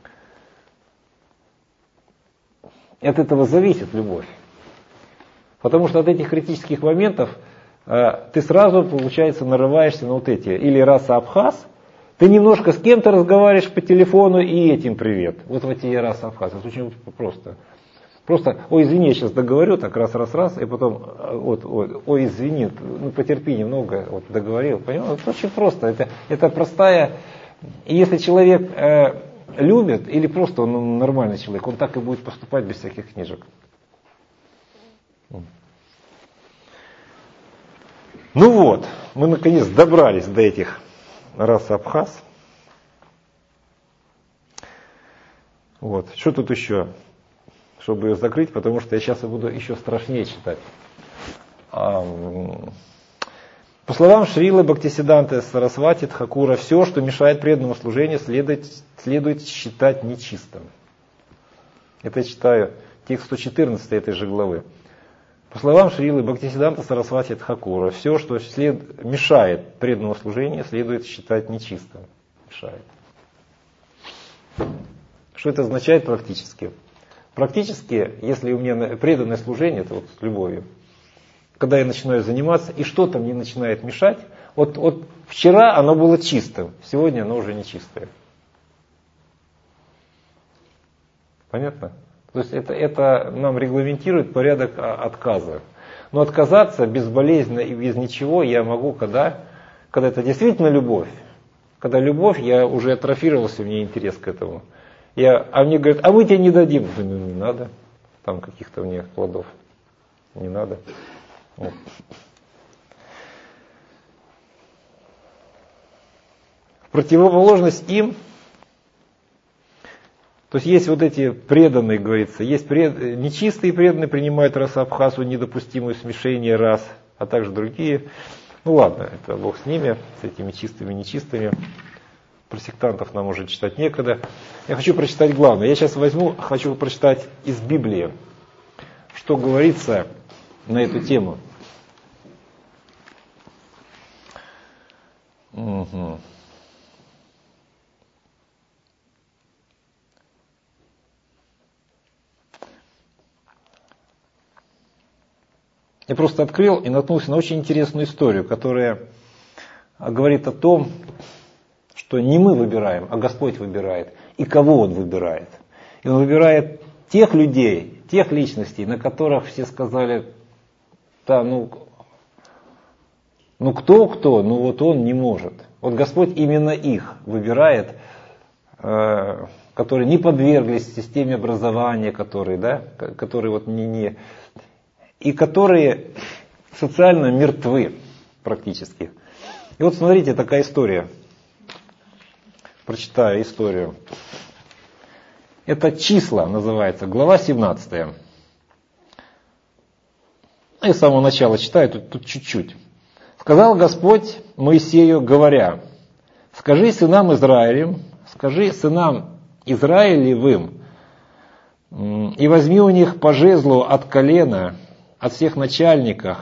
A: От этого зависит любовь. Потому что от этих критических моментов э, ты сразу, получается, нарываешься на вот эти, или раса Абхаз. Ты немножко с кем-то разговариваешь по телефону и этим привет. Вот в эти раса Абхаз. Это очень просто. Просто, ой, извини, я сейчас договорю, так раз-раз-раз, и потом, вот, ой, ой, извини, ну потерпи немного, вот договорил. Понимаешь? Это очень просто. Это, это простая. И если человек э, любит, или просто он нормальный человек, он так и будет поступать без всяких книжек. Ну вот, мы наконец добрались до этих рас Абхаз. Вот. Что тут еще? Чтобы ее закрыть, потому что я сейчас буду еще страшнее читать. По словам Шрилы Бхактисиданты Сарасвати Тхакура, все, что мешает преданному служению, следует, следует считать нечистым. Это я читаю текст сто четырнадцать этой же главы. По словам Шрилы Бхактисиданта Сарасвати Тхакура, все, что след... мешает преданному служению, следует считать нечистым. Мешает. Что это означает практически? Практически, если у меня преданное служение, это вот с любовью, когда я начинаю заниматься, и что-то мне начинает мешать, вот, вот вчера оно было чистым, сегодня оно уже не чистое. Понятно? То есть это, это нам регламентирует порядок отказа. Но отказаться безболезненно и без ничего я могу, когда, когда это действительно любовь. Когда любовь, я уже атрофировался, у меня интерес к этому. Я, а мне говорят, а мы тебе не дадим. Ну, не надо, там каких-то мне плодов. Не надо. Вот. В противоположность им, то есть есть вот эти преданные, говорится, есть пред... нечистые преданные, принимают раса Абхазу, недопустимую смешение рас, а также другие. Ну ладно, это Бог с ними, с этими чистыми и нечистыми. Про сектантов нам уже читать некогда. Я хочу прочитать главное. Я сейчас возьму, хочу прочитать из Библии, что говорится на эту тему. Угу. Я просто открыл и наткнулся на очень интересную историю, которая говорит о том, что не мы выбираем, а Господь выбирает. И кого Он выбирает. И Он выбирает тех людей, тех личностей, на которых все сказали, да, ну, ну кто-кто, ну вот Он не может. Вот Господь именно их выбирает, э, которые не подверглись системе образования, которые, да, которые вот не, не, и которые социально мертвы практически. И вот смотрите, такая история. Прочитаю историю. Это числа называется, глава семнадцатая. Я с самого начала читаю, тут, тут чуть-чуть. Сказал Господь Моисею, говоря: скажи сынам Израилем, скажи сынам Израилевым, и возьми у них по жезлу от колена, от всех начальников,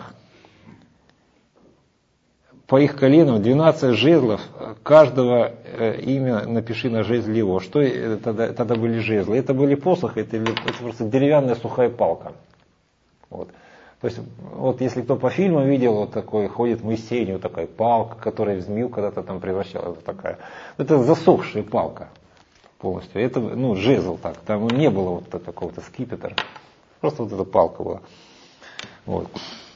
A: по их коленам двенадцать жезлов, каждого имя напиши на жезле его. Что тогда, тогда были жезлы? Это были посохи, это, это просто деревянная сухая палка. Вот. То есть, вот если кто по фильму видел, вот такой ходит Моисей, у него такая палка, которая в змею когда-то там превращалась. Вот такая. Это засохшая палка полностью. Это, ну, жезл так. Там не было вот такого-то скипетра. Просто вот эта палка была. Вот.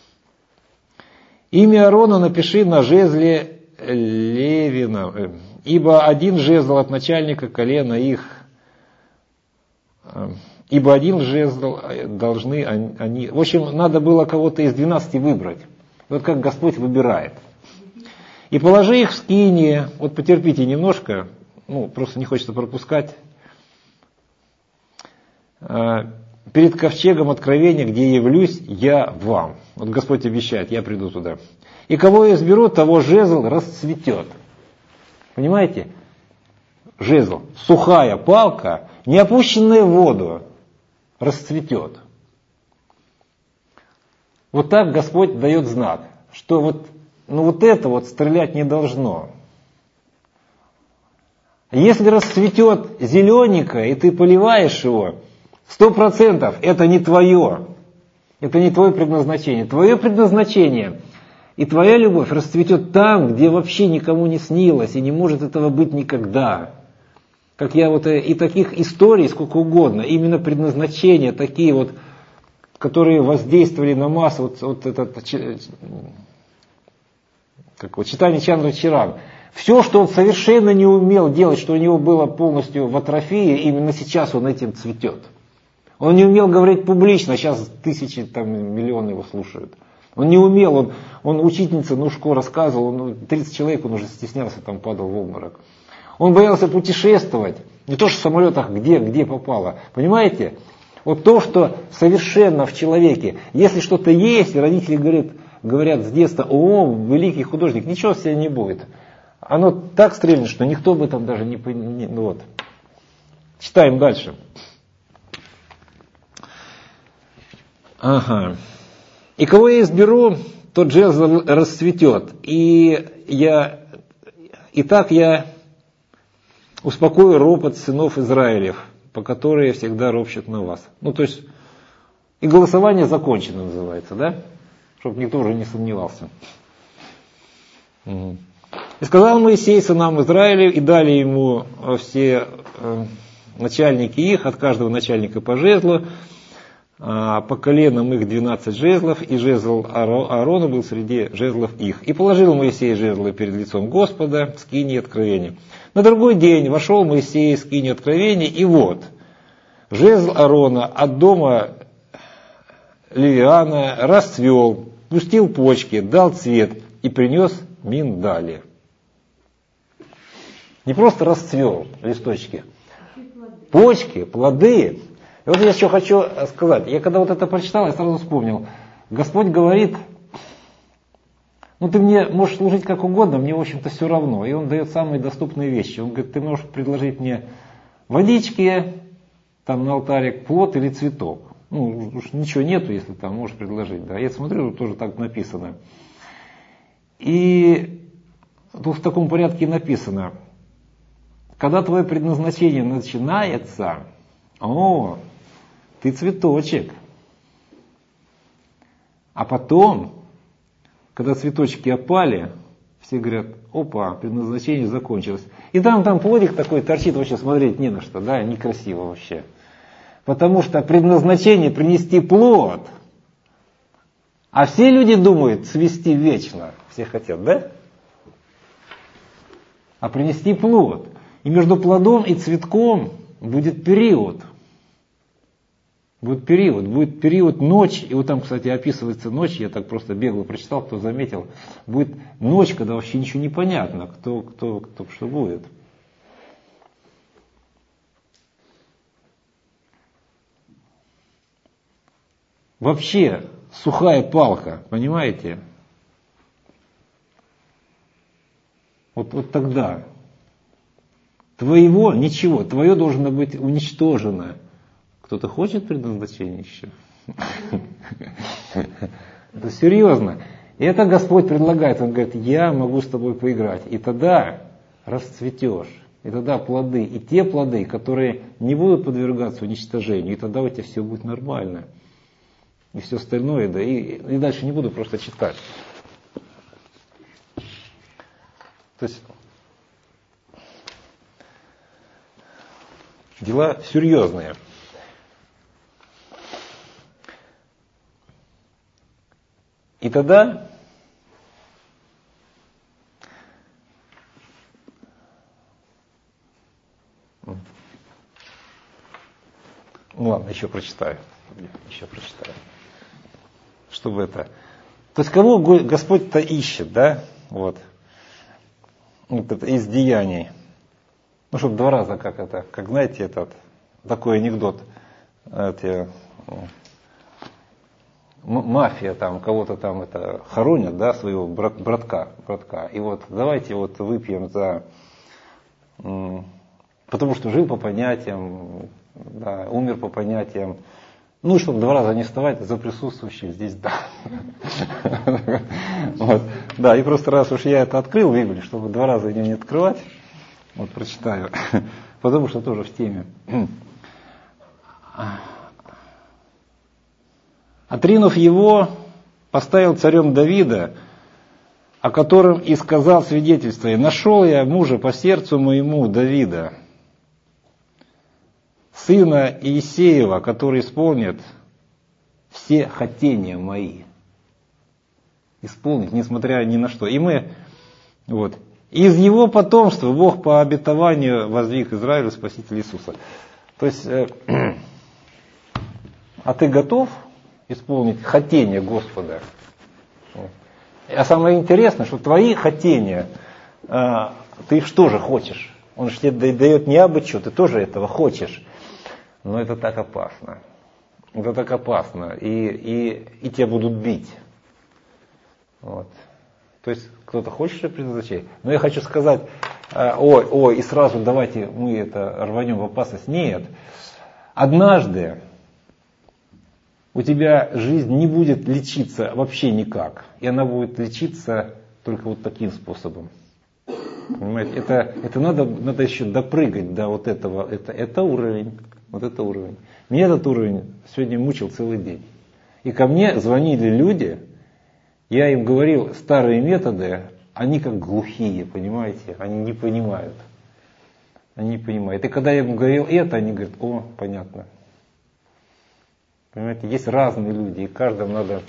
A: Имя Аарона напиши на жезле Левина, ибо один жезл от начальника колена их, ибо один жезл должны они... В общем, надо было кого-то из двенадцати выбрать. Вот как Господь выбирает. И положи их в скинии, вот потерпите немножко, ну, просто не хочется пропускать, перед ковчегом откровения, где явлюсь я вам. Вот Господь обещает, я приду туда. И кого я изберу, того жезл расцветет. Понимаете? Жезл, сухая палка, не опущенная в воду, расцветет. Вот так Господь дает знак, что вот, ну вот это вот стрелять не должно. Если расцветет зелененькое, и ты поливаешь его, сто процентов это не твое. Это не твое предназначение. Твое предназначение и твоя любовь расцветет там, где вообще никому не снилось и не может этого быть никогда. Как я вот и таких историй сколько угодно, именно предназначения такие вот, которые воздействовали на массу, вот, вот этот, как вот, читание Чандра Чаран. Все, что он совершенно не умел делать, что у него было полностью в атрофии, именно сейчас он этим цветет. Он не умел говорить публично, сейчас тысячи, там, миллионы его слушают. Он не умел, он, он учительница Нушко рассказывал, он, тридцать человек, он уже стеснялся, там падал в обморок. Он боялся путешествовать, не то что в самолетах, где, где попало. Понимаете? Вот то, что совершенно в человеке, если что-то есть, родители говорят, говорят с детства: о, великий художник, ничего с себя не будет. Оно так стрельнет, что никто бы там даже не... не ну вот. Читаем дальше. Ага. И кого я изберу, тот жезл расцветет. И я, и так я успокою ропот сынов Израилев, по которой всегда ропщут на вас. Ну, то есть, и голосование закончено называется, да? Чтобы никто уже не сомневался. Угу. И сказал Моисей сынам Израилев, и дали ему все э, начальники их, от каждого начальника по жезлу, по коленам их двенадцать жезлов, и жезл Аарона был среди жезлов их. И положил Моисей жезлы перед лицом Господа в скинии откровения. На другой день вошел Моисей в скинию откровения, и вот, жезл Аарона от дома Левиана расцвел, пустил почки, дал цвет и принес миндали. Не просто расцвел листочки, почки, плоды. И вот я еще хочу сказать, я когда вот это прочитал, я сразу вспомнил, Господь говорит: ну ты мне можешь служить как угодно, мне в общем-то все равно. И Он дает самые доступные вещи. Он говорит: ты можешь предложить мне водички, там на алтарик, плод или цветок. Ну уж ничего нету, если там можешь предложить. Да. Я смотрю, тут тоже так написано. И тут в таком порядке написано: когда твое предназначение начинается, о, ты цветочек. А потом, когда цветочки опали, все говорят: опа, предназначение закончилось. И там, там плодик такой торчит, вообще смотреть не на что, да, некрасиво вообще. Потому что предназначение принести плод. А все люди думают цвести вечно. Все хотят, да? А принести плод. И между плодом и цветком будет период. Будет период, будет период ночь, и вот там, кстати, описывается ночь, я так просто бегло прочитал, кто заметил, будет ночь, когда вообще ничего не понятно, кто, кто, кто, что будет. Вообще сухая палка, понимаете? Вот, вот тогда твоего ничего, твое должно быть уничтожено. Кто-то хочет предназначение еще? Это серьезно. И это Господь предлагает. Он говорит, я могу с тобой поиграть. И тогда расцветешь. И тогда плоды. И те плоды, которые не будут подвергаться уничтожению. И тогда у тебя все будет нормально. И все остальное. Да, и, и дальше не буду просто читать. То есть дела серьезные. И тогда ну ладно, еще прочитаю. Еще прочитаю. Чтобы это. То есть кого Господь-то ищет, да? Вот. Вот это из деяний. Ну, чтобы два раза, как это, как знаете, этот такой анекдот. Эти, мафия там, кого-то там это хоронят, да, своего брат, братка, братка. И вот давайте вот выпьем за, потому что жил по понятиям, да, умер по понятиям. Ну, чтобы два раза не вставать за присутствующих здесь, да. Вот. Да, и просто раз уж я это открыл в Библии, чтобы два раза ее не открывать, вот прочитаю, потому что тоже в теме. Отринув его, поставил царем Давида, о котором и сказал свидетельство: «Нашел я мужа по сердцу моему, Давида, сына Иисеева, который исполнит все хотения мои». Исполнить, несмотря ни на что. И мы, вот, из его потомства Бог по обетованию воздвиг Израилю Спасителя Иисуса. То есть, э, а ты готов исполнить хотения Господа? А самое интересное, что твои хотения, э, ты их что же хочешь? Он же тебе дает не абы что, ты тоже этого хочешь. Но это так опасно. Это так опасно. И, и, и тебя будут бить. Вот. То есть кто-то хочет предназначение. Но я хочу сказать, э, ой, ой, и сразу давайте мы это рванем в опасность. Нет. Однажды у тебя жизнь не будет лечиться вообще никак. И она будет лечиться только вот таким способом. Понимаете? Это, это надо, надо еще допрыгать до вот этого. Это, это уровень. Вот это уровень. Меня этот уровень сегодня мучил целый день. И ко мне звонили люди, я им говорил старые методы, они как глухие, понимаете, они не понимают. Они не понимают. И когда я им говорил это, они говорят: о, понятно. Понимаете, есть разные люди, и каждому надо...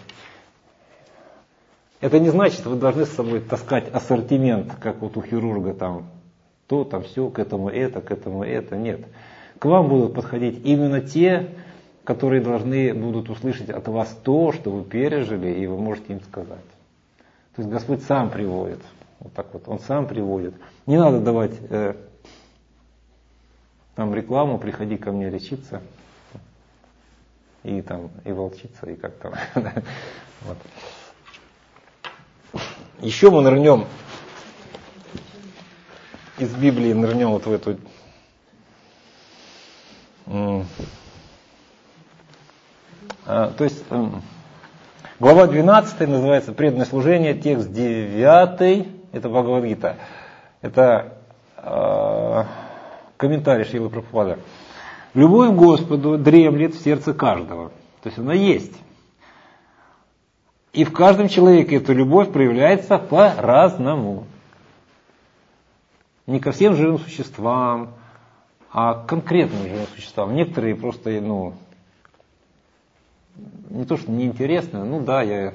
A: Это не значит, вы должны с собой таскать ассортимент, как вот у хирурга там, то, там, все, к этому это, к этому это. Нет. К вам будут подходить именно те, которые должны будут услышать от вас то, что вы пережили, и вы можете им сказать. То есть Господь сам приводит. Вот так вот, Он сам приводит. Не надо давать э, там рекламу, приходи ко мне лечиться, и там, и волчиться, и как там. Вот. Еще мы нырнем из Библии, нырнем вот в эту... А, то есть глава двенадцатая называется «Преданное служение», текст девятый, это Бхагавад-гита. Это э, комментарий Шрилы Прабхупады. Любовь к Господу дремлет в сердце каждого. То есть она есть. И в каждом человеке эта любовь проявляется по-разному. Не ко всем живым существам, а к конкретным живым существам. Некоторые просто, ну, не то что неинтересно, ну да, я...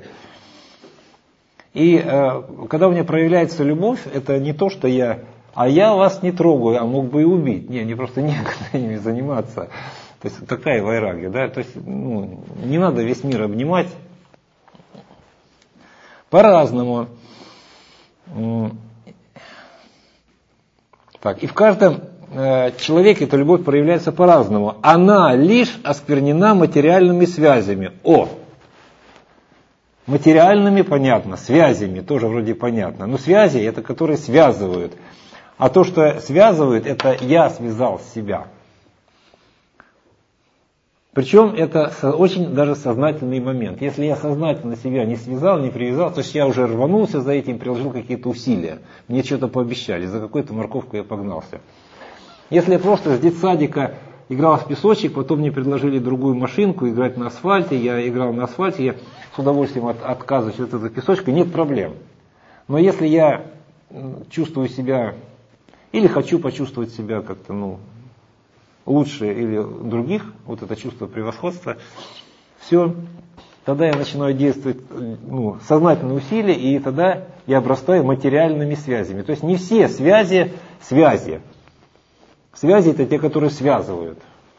A: И э, когда у меня проявляется любовь, это не то, что я... А я вас не трогаю, а мог бы и убить. Не, мне просто некогда ими заниматься. То есть такая вайрагия, да. То есть, ну, не надо весь мир обнимать. По-разному. Так, и в каждом э, человеке эта любовь проявляется по-разному. Она лишь осквернена материальными связями. О! Материальными понятно, связями тоже вроде понятно. Но связи это которые связывают. А то, что связывают, это я связал себя. Причем это очень даже сознательный момент. Если я сознательно себя не связал, не привязал, то есть я уже рванулся за этим, приложил какие-то усилия. Мне что-то пообещали, за какую-то морковку я погнался. Если я просто с детсадика играл в песочек, потом мне предложили другую машинку играть на асфальте, я играл на асфальте, я с удовольствием от, отказываюсь от этого песочка, нет проблем. Но если я чувствую себя, или хочу почувствовать себя как-то, ну, лучше или других, вот это чувство превосходства, все, тогда я начинаю действовать, ну, сознательные усилия, и тогда я обрастаю материальными связями. То есть не все связи связи. Связи это те, которые связывают.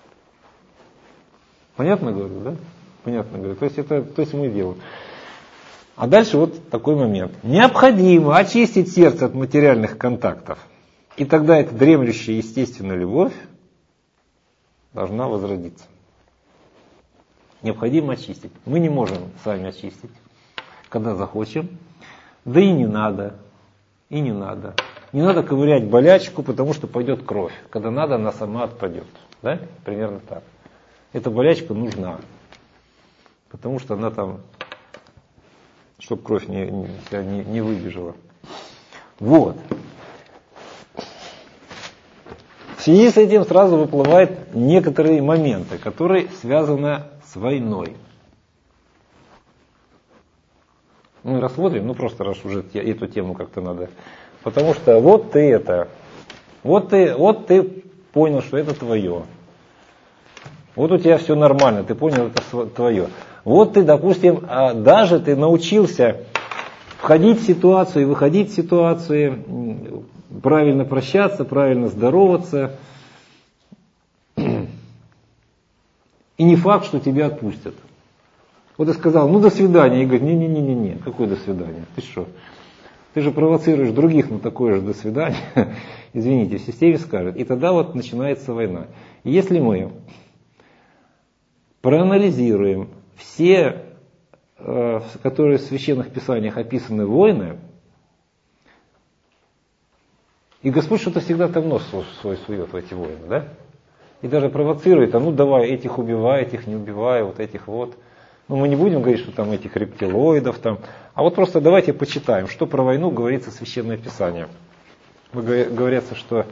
A: Понятно говорю, да? Понятно говорю. То есть это то есть мы делаем. А дальше вот такой момент. Необходимо очистить сердце от материальных контактов. И тогда эта дремлющая естественная любовь должна возродиться. Необходимо очистить. Мы не можем сами очистить, когда захочем. Да и не надо. И не надо. Не надо ковырять болячку, потому что пойдет кровь. Когда надо, она сама отпадет. Да? Примерно так. Эта болячка нужна. Потому что она там, чтобы кровь не, не, не выбежала. Вот. В связи с этим сразу выплывают некоторые моменты, которые связаны с войной. Мы рассмотрим, ну просто раз уже эту тему как-то надо. Потому что вот ты это, вот ты, вот ты понял, что это твое. Вот у тебя все нормально, ты понял, это твое. Вот ты, допустим, даже ты научился входить в ситуацию и выходить в ситуацию, правильно прощаться, правильно здороваться. И не факт, что тебя отпустят. Вот ты сказал, ну до свидания. И говорит, не-не-не-не, какое до свидания? Ты что? Ты же провоцируешь других на такое же до свидания. Извините, в системе скажут. И тогда вот начинается война. И если мы проанализируем все, которые в священных писаниях описаны войны, и Господь что-то всегда там нос свой сует в эти войны, да? И даже провоцирует, а ну давай, этих убивай, этих не убивай, вот этих вот. Ну мы не будем говорить, что там этих рептилоидов там. А вот просто давайте почитаем, что про войну говорится в Священное Писание. Говорится, что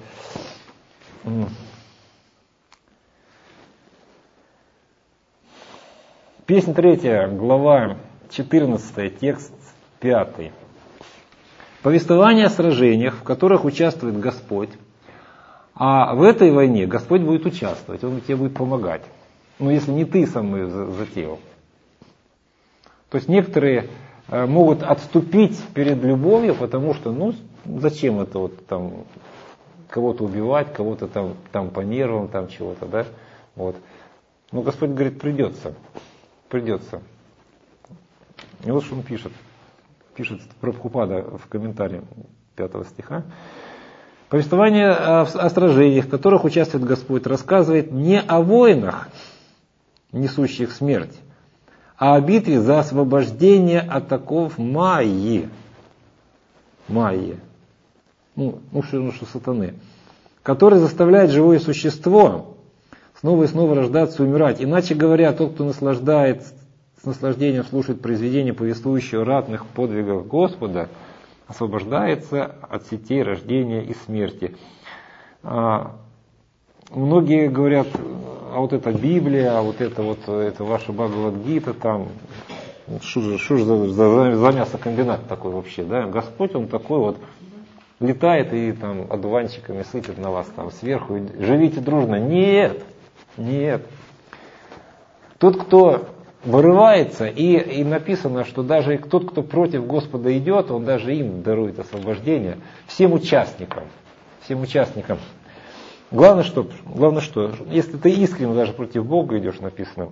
A: Песнь третья, глава четырнадцатая, текст пятый. Повествование о сражениях, в которых участвует Господь. А в этой войне Господь будет участвовать, Он тебе будет помогать. Но если не ты сам ее затеял. То есть некоторые могут отступить перед любовью, потому что, ну, зачем это вот там кого-то убивать, кого-то там, там по нервам, там чего-то, да? Вот. Но Господь говорит, придется. Придется. И вот что он пишет. Пишет Прабхупада в комментарии пятого стиха. Повествование о, о сражениях, в которых участвует Господь, рассказывает не о войнах, несущих смерть, а о битве за освобождение от оков Майи. Майи. Ну, ну, что, ну, что сатаны. Который заставляет живое существо снова и снова рождаться и умирать. Иначе говоря, тот, кто наслаждает, с наслаждением слушает произведения, повествующие о ратных подвигах Господа, освобождается от сетей рождения и смерти. А, многие говорят, а вот это Библия, а вот это вот это ваша Бхагавад-гита, там, что же, что же за, за, за мясокомбинат такой вообще, да? Господь, Он такой вот летает и там одуванчиками сыпет на вас там сверху, и живите дружно. Нет, нет. Тот, кто вырывается, и, и написано, что даже тот, кто против Господа идет, он даже им дарует освобождение, всем участникам, всем участникам. Главное, что, главное, что, если ты искренне даже против Бога идешь, написано,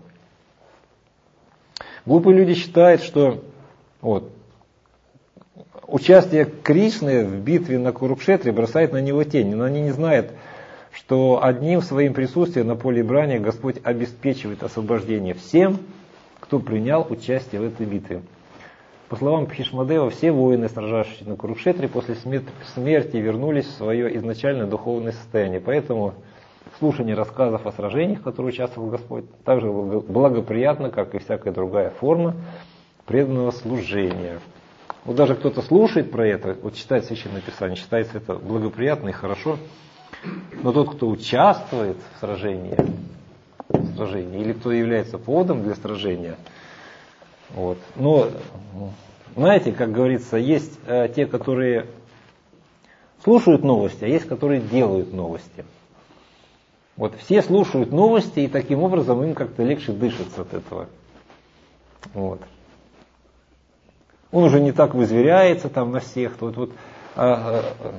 A: глупые люди считают, что вот, участие Кришны в битве на Курукшетре бросает на него тень, но они не знают, что одним своим присутствием на поле брани Господь обеспечивает освобождение всем, кто принял участие в этой битве. По словам Бхишмадева, все воины, сражавшиеся на Курукшетре, после смерти вернулись в свое изначальное духовное состояние. Поэтому слушание рассказов о сражениях, в которых участвовал Господь, также благоприятно, как и всякая другая форма преданного служения. Вот даже кто-то слушает про это, вот читает Священное Писание, считается это благоприятно и хорошо. Но тот, кто участвует в сражении, в сражении или кто является поводом для сражения, вот. Но, знаете, как говорится, есть э, те, которые слушают новости, а есть, которые делают новости. Вот все слушают новости, и таким образом им как-то легче дышится от этого. Вот. Он уже не так вызверяется там на всех. Вот, вот, а, а,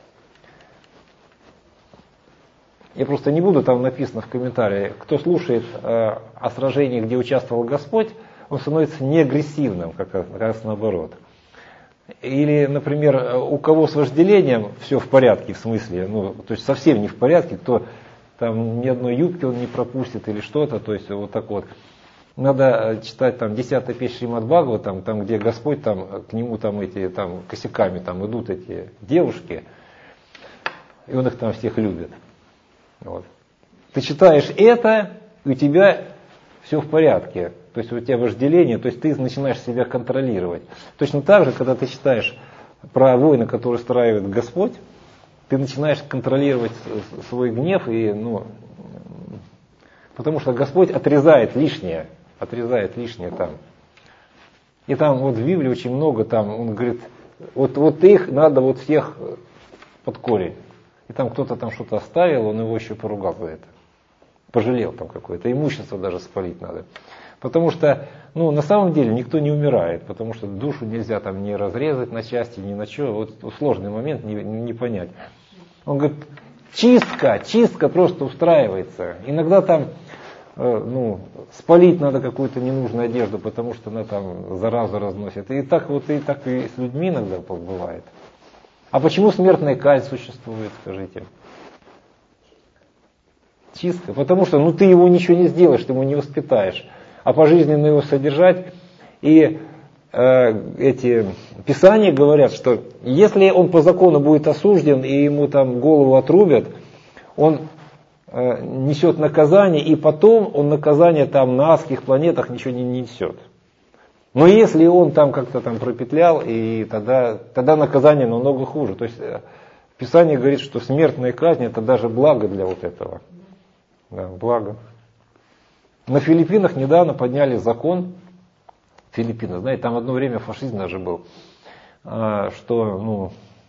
A: я просто не буду, там написано в комментарии, кто слушает а, о сражении, где участвовал Господь, он становится неагрессивным, как, как раз наоборот. Или, например, у кого с вожделением все в порядке, в смысле, ну, то есть совсем не в порядке, кто там ни одной юбки он не пропустит или что-то, то есть вот так вот. Надо читать там десятая песня Шримад Бхагаватам, там, где Господь, там, к нему там эти там, косяками там, идут эти девушки, и он их там всех любит. Вот. Ты читаешь это, и у тебя все в порядке. То есть у тебя вожделение, то есть ты начинаешь себя контролировать. Точно так же, когда ты читаешь про войны, которые устраивает Господь, ты начинаешь контролировать свой гнев, и, ну, потому что Господь отрезает лишнее, отрезает лишнее там. И там вот в Библии очень много, там он говорит, вот, вот их надо вот всех под корень. И там кто-то там что-то оставил, он его еще поругал за это. Пожалел там какое-то, имущество даже спалить надо. Потому что, ну, на самом деле никто не умирает, потому что душу нельзя там не разрезать на части, ни на что. Вот сложный момент, не, не понять. Он говорит, чистка, чистка просто устраивается. Иногда там, э, ну, спалить надо какую-то ненужную одежду, потому что она там заразу разносит. И так вот и так и с людьми иногда бывает. А почему смертная казнь существует, скажите? Чистка. Потому что, ну, ты его ничего не сделаешь, ты его не воспитаешь. А пожизненно его содержать. И э, эти писания говорят, что если он по закону будет осужден и ему там голову отрубят, он э, несет наказание, и потом он наказание там на адских планетах ничего не несет. Но если он там как-то там пропетлял, и тогда, тогда наказание намного хуже. То есть э, Писание говорит, что смертная казнь это даже благо для вот этого. Да, благо. На Филиппинах недавно подняли закон, Филиппины, знаете, там одно время фашизм даже был, что, ну,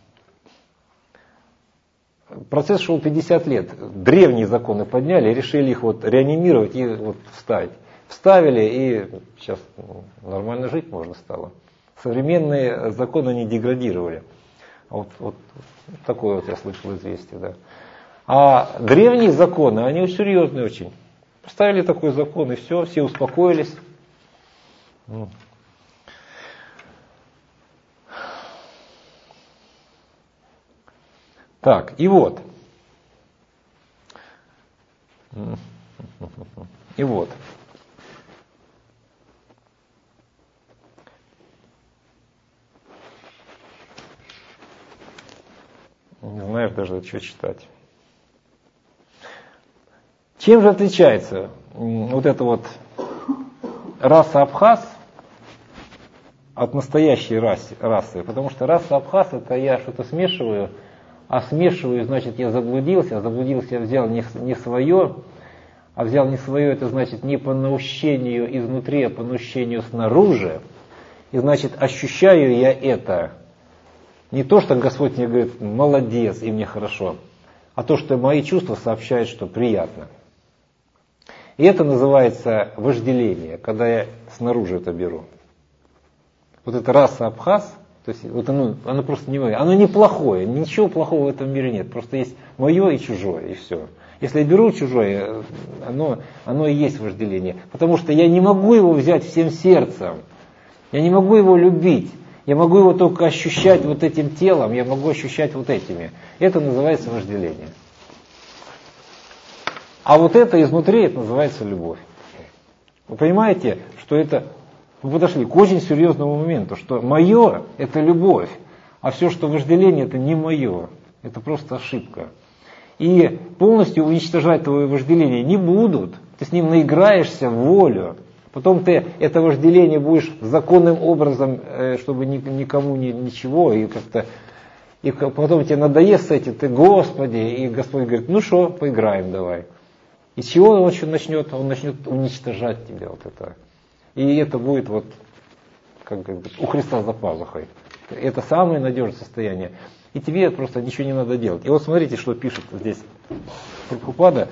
A: процесс шел пятьдесят лет, древние законы подняли, решили их вот реанимировать и вот вставить. Вставили, и сейчас нормально жить можно стало. Современные законы не деградировали. Вот, вот такое вот я слышал известие, да. А древние законы, они серьезные очень. Поставили такой закон, и все, все успокоились. Так, и вот. И вот. Не знаешь даже, что читать. Чем же отличается вот эта вот раса абхаз от настоящей расы, расы? Потому что раса абхаз это я что-то смешиваю, а смешиваю, значит, я заблудился, а заблудился я взял не, не свое, а взял не свое, это значит не по наущению изнутри, а по наущению снаружи. И значит, ощущаю я это. Не то, что Господь мне говорит, молодец, и мне хорошо, а то, что мои чувства сообщают, что приятно. И это называется вожделение, когда я снаружи это беру. Вот эта раса абхаз, то есть вот оно, оно просто не мое, оно неплохое, ничего плохого в этом мире нет, просто есть мое и чужое, и все. Если я беру чужое, оно, оно и есть вожделение, потому что я не могу его взять всем сердцем, я не могу его любить, я могу его только ощущать вот этим телом, я могу ощущать вот этими. Это называется вожделение. А вот это изнутри, это называется любовь. Вы понимаете, что это мы подошли к очень серьезному моменту, что мое – это любовь, а все, что вожделение – это не мое, это просто ошибка. И полностью уничтожать твое вожделение не будут, ты с ним наиграешься в волю, потом ты это вожделение будешь законным образом, чтобы никому ничего, и как-то, и потом тебе надоест с этим, ты, Господи, и Господь говорит, ну что, поиграем давай. И с чего он еще начнет? Он начнет уничтожать тебя вот это. И это будет вот как, как у Христа за пазухой. Это самое надежное состояние. И тебе просто ничего не надо делать. И вот смотрите, что пишет здесь Прабхупада.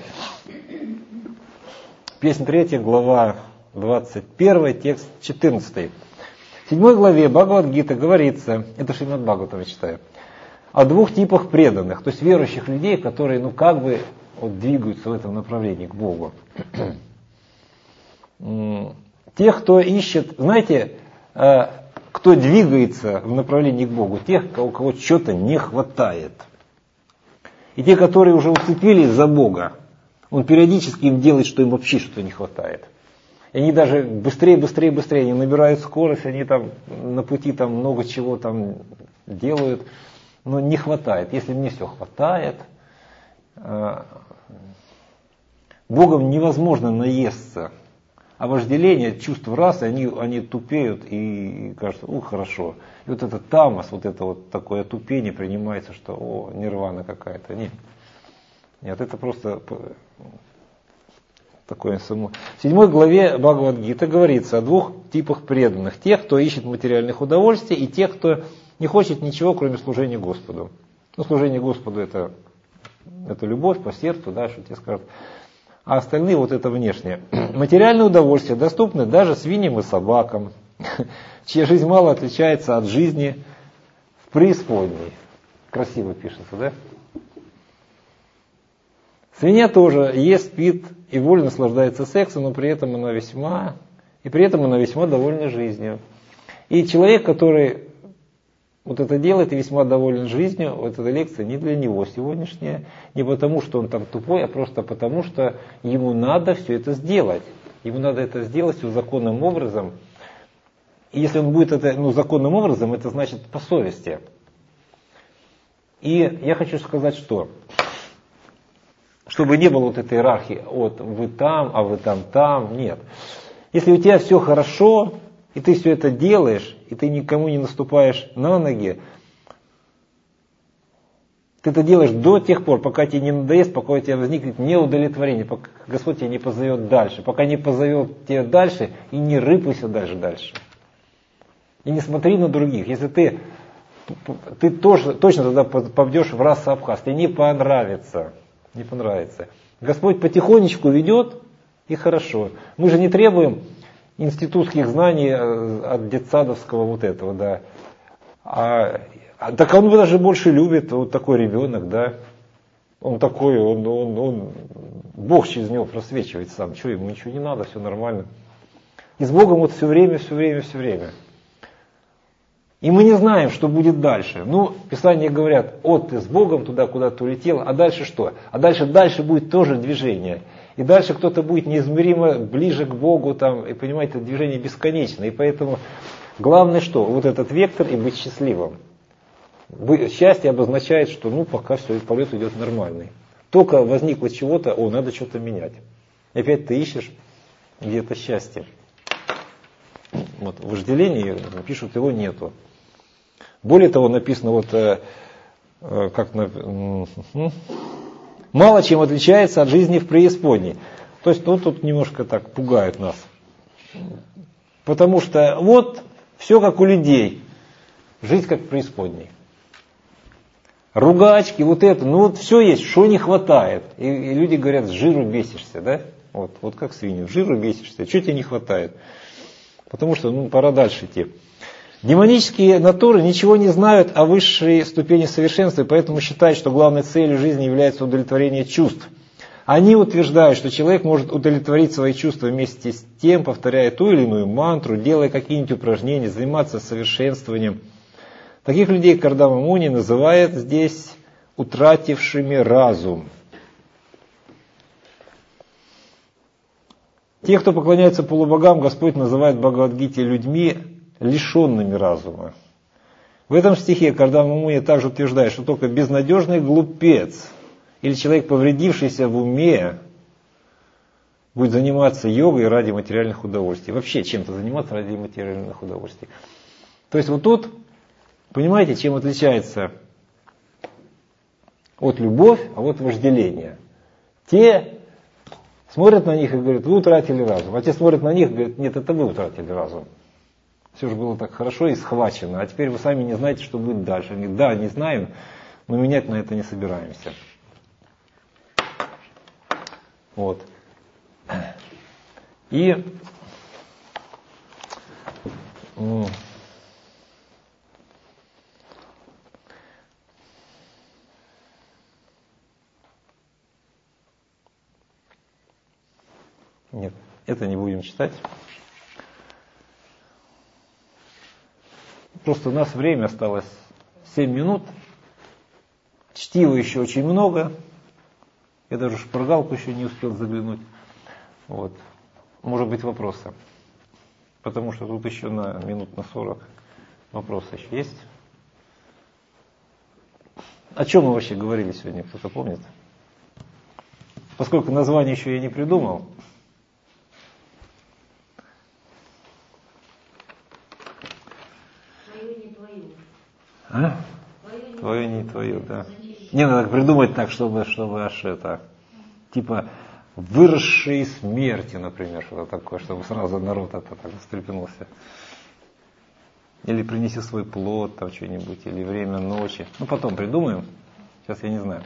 A: Песнь третья, глава двадцать первая, текст четырнадцатый. В седьмой главе Бхагавад-гиты говорится, это Шримад Бхагаватам я читаю, о двух типах преданных, то есть верующих людей, которые ну как бы вот, двигаются в этом направлении к Богу. Тех, кто ищет, знаете, кто двигается в направлении к Богу, тех, у кого чего-то не хватает. И те, которые уже уцепились за Бога, он периодически им делает, что им вообще что-то не хватает. И они даже быстрее, быстрее, быстрее, они набирают скорость, они там на пути там много чего там делают, но не хватает. Если мне все хватает, Богом невозможно наесться. А вожделение, чувство расы, они, они тупеют и кажется, ух, хорошо. И вот этот тамас, вот это вот такое тупение принимается, что о, нирвана какая-то. Нет, нет, это просто такое само. В седьмой главе Бхагавад-гиты говорится о двух типах преданных. Тех, кто ищет материальных удовольствий, и тех, кто не хочет ничего, кроме служения Господу. Ну, служение Господу это, это любовь по сердцу, да, что тебе скажут. А остальные вот это внешнее. Материальные удовольствия доступны даже свиньям и собакам, чья жизнь мало отличается от жизни в преисподней. Красиво пишется, да? Свинья тоже ест, спит и вольно наслаждается сексом, но при этом она весьма, и при этом она весьма довольна жизнью. И человек, который вот это делает и весьма доволен жизнью, вот эта лекция не для него сегодняшняя, не потому, что он там тупой, а просто потому, что ему надо все это сделать. Ему надо это сделать все законным образом. И если он будет это ну, законным образом, это значит по совести. И я хочу сказать, что чтобы не было вот этой иерархии, вот вы там, а вы там, там, нет. Если у тебя все хорошо, и ты все это делаешь, и ты никому не наступаешь на ноги, ты это делаешь до тех пор, пока тебе не надоест, пока у тебя возникнет неудовлетворение, пока Господь тебя не позовет дальше, пока не позовет тебя дальше, и не рыпайся даже дальше. И не смотри на других. Если ты, ты тоже, точно тогда попадешь в раса Абхаз, тебе не понравится, не понравится. Господь потихонечку ведет, и хорошо. Мы же не требуем институтских знаний от детсадовского вот этого, да. А, а, так он даже больше любит, вот такой ребенок, да. Он такой, он, он, он, Бог через него просвечивает сам. Что ему ничего не надо, все нормально. И с Богом вот все время, все время, все время. И мы не знаем, что будет дальше. Ну, Писания говорят, вот ты с Богом туда куда-то улетел, а дальше что? А дальше, дальше будет тоже движение. И дальше кто-то будет неизмеримо ближе к Богу, там, и понимаете, это движение бесконечно. И поэтому главное что? Вот этот вектор и быть счастливым. Счастье обозначает, что ну пока все, полет идет нормальный. Только возникло чего-то, о, надо что-то менять. И опять ты ищешь где-то счастье. Вот, вожделение, пишут, его нету. Более того, написано вот э, э, как на... Э, мало чем отличается от жизни в преисподней. То есть, ну, тут немножко так пугают нас. Потому что вот все как у людей. Жизнь как в преисподней. Ругачки, вот это, ну вот все есть, что не хватает. И, и люди говорят, с жиру бесишься, да? Вот, вот как свиньи, с жиру бесишься, что тебе не хватает? Потому что, ну, пора дальше идти. Демонические натуры ничего не знают о высшей ступени совершенства, и поэтому считают, что главной целью жизни является удовлетворение чувств. Они утверждают, что человек может удовлетворить свои чувства вместе с тем, повторяя ту или иную мантру, делая какие-нибудь упражнения, заниматься совершенствованием. Таких людей Кардама Муни называет здесь утратившими разум. Те, кто поклоняется полубогам, Господь называет в Бхагавад-гите людьми, лишенными разума. В этом стихе Кардама-муни также утверждает, что только безнадежный глупец или человек, повредившийся в уме, будет заниматься йогой ради материальных удовольствий. Вообще чем-то заниматься ради материальных удовольствий. То есть вот тут, понимаете, чем отличается от любовь, а вот вожделение. Те смотрят на них и говорят, вы утратили разум. А те смотрят на них и говорят, нет, это вы утратили разум. Все же было так хорошо и схвачено, а теперь вы сами не знаете, что будет дальше. Они говорят, да, не знаем, но менять на это не собираемся. Вот. И ну, нет, это не будем читать. Просто у нас время осталось семь минут. Чтива еще очень много. Я даже в шпаргалку еще не успел заглянуть. Вот. Может быть, вопросы. Потому что тут еще на минут на сорок вопросы еще есть. О чем мы вообще говорили сегодня, кто-то помнит? Поскольку название еще я не придумал.
B: Твое не твое.
A: А?
B: Твое не
A: Твое не твое, да. Не надо придумать так, чтобы, чтобы аж это, типа, выросшие из смерти, например, что-то такое, чтобы сразу народ это так встрепенулся. Или принеси свой плод, там что-нибудь, или время ночи. Ну, потом придумаем. Сейчас я не знаю.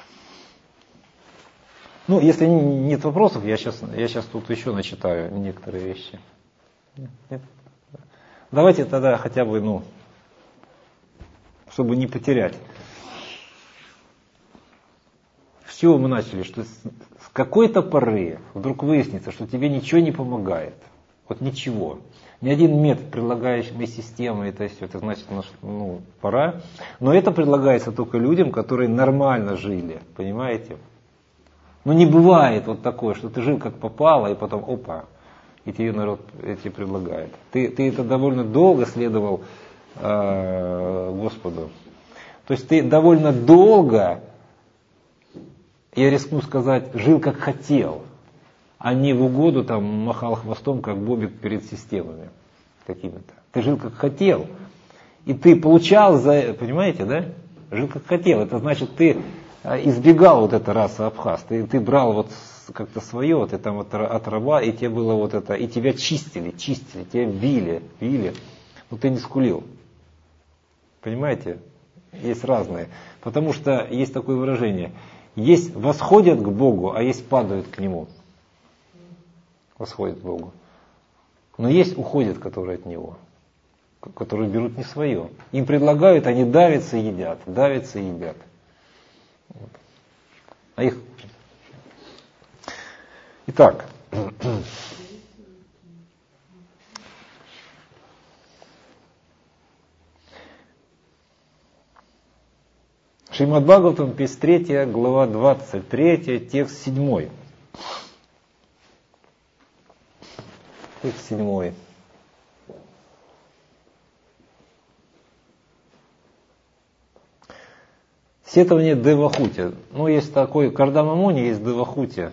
A: Ну, если нет вопросов, я сейчас, я сейчас тут еще начитаю некоторые вещи. Нет? Давайте тогда хотя бы, ну, чтобы не потерять. С чего мы начали? Что с какой-то поры вдруг выяснится, что тебе ничего не помогает. Вот ничего. Ни один метод предлагаемой системы, это все, это значит, ну, пора. Но это предлагается только людям, которые нормально жили. Понимаете? Ну не бывает вот такое, что ты жил как попало, и потом опа, и тебе народ эти предлагает. Ты, ты это довольно долго следовал э, Господу. То есть ты довольно долго, я рискну сказать, жил как хотел, а не в угоду там махал хвостом, как бобик перед системами какими-то. Ты жил как хотел. И ты получал за, понимаете, да? Жил как хотел. Это значит, ты избегал вот это раса абхаз. Ты, ты брал вот как-то свое, ты там от, от раба, и тебе было вот это, и тебя чистили, чистили, тебя били, били. Но ты не скулил. Понимаете? Есть разные. Потому что есть такое выражение. Есть восходят к Богу, а есть падают к Нему. Восходят к Богу. Но есть уходят, которые от Него. Которые берут не свое. Им предлагают, они давятся и едят. Давятся и едят. Вот. А их... Итак. Шримад Бхагаватам, песня третья, глава двадцать третья, текст седьмой. Текст седьмой. Сетование Девахути. Ну, есть такой, Кардама-муни, есть Девахути.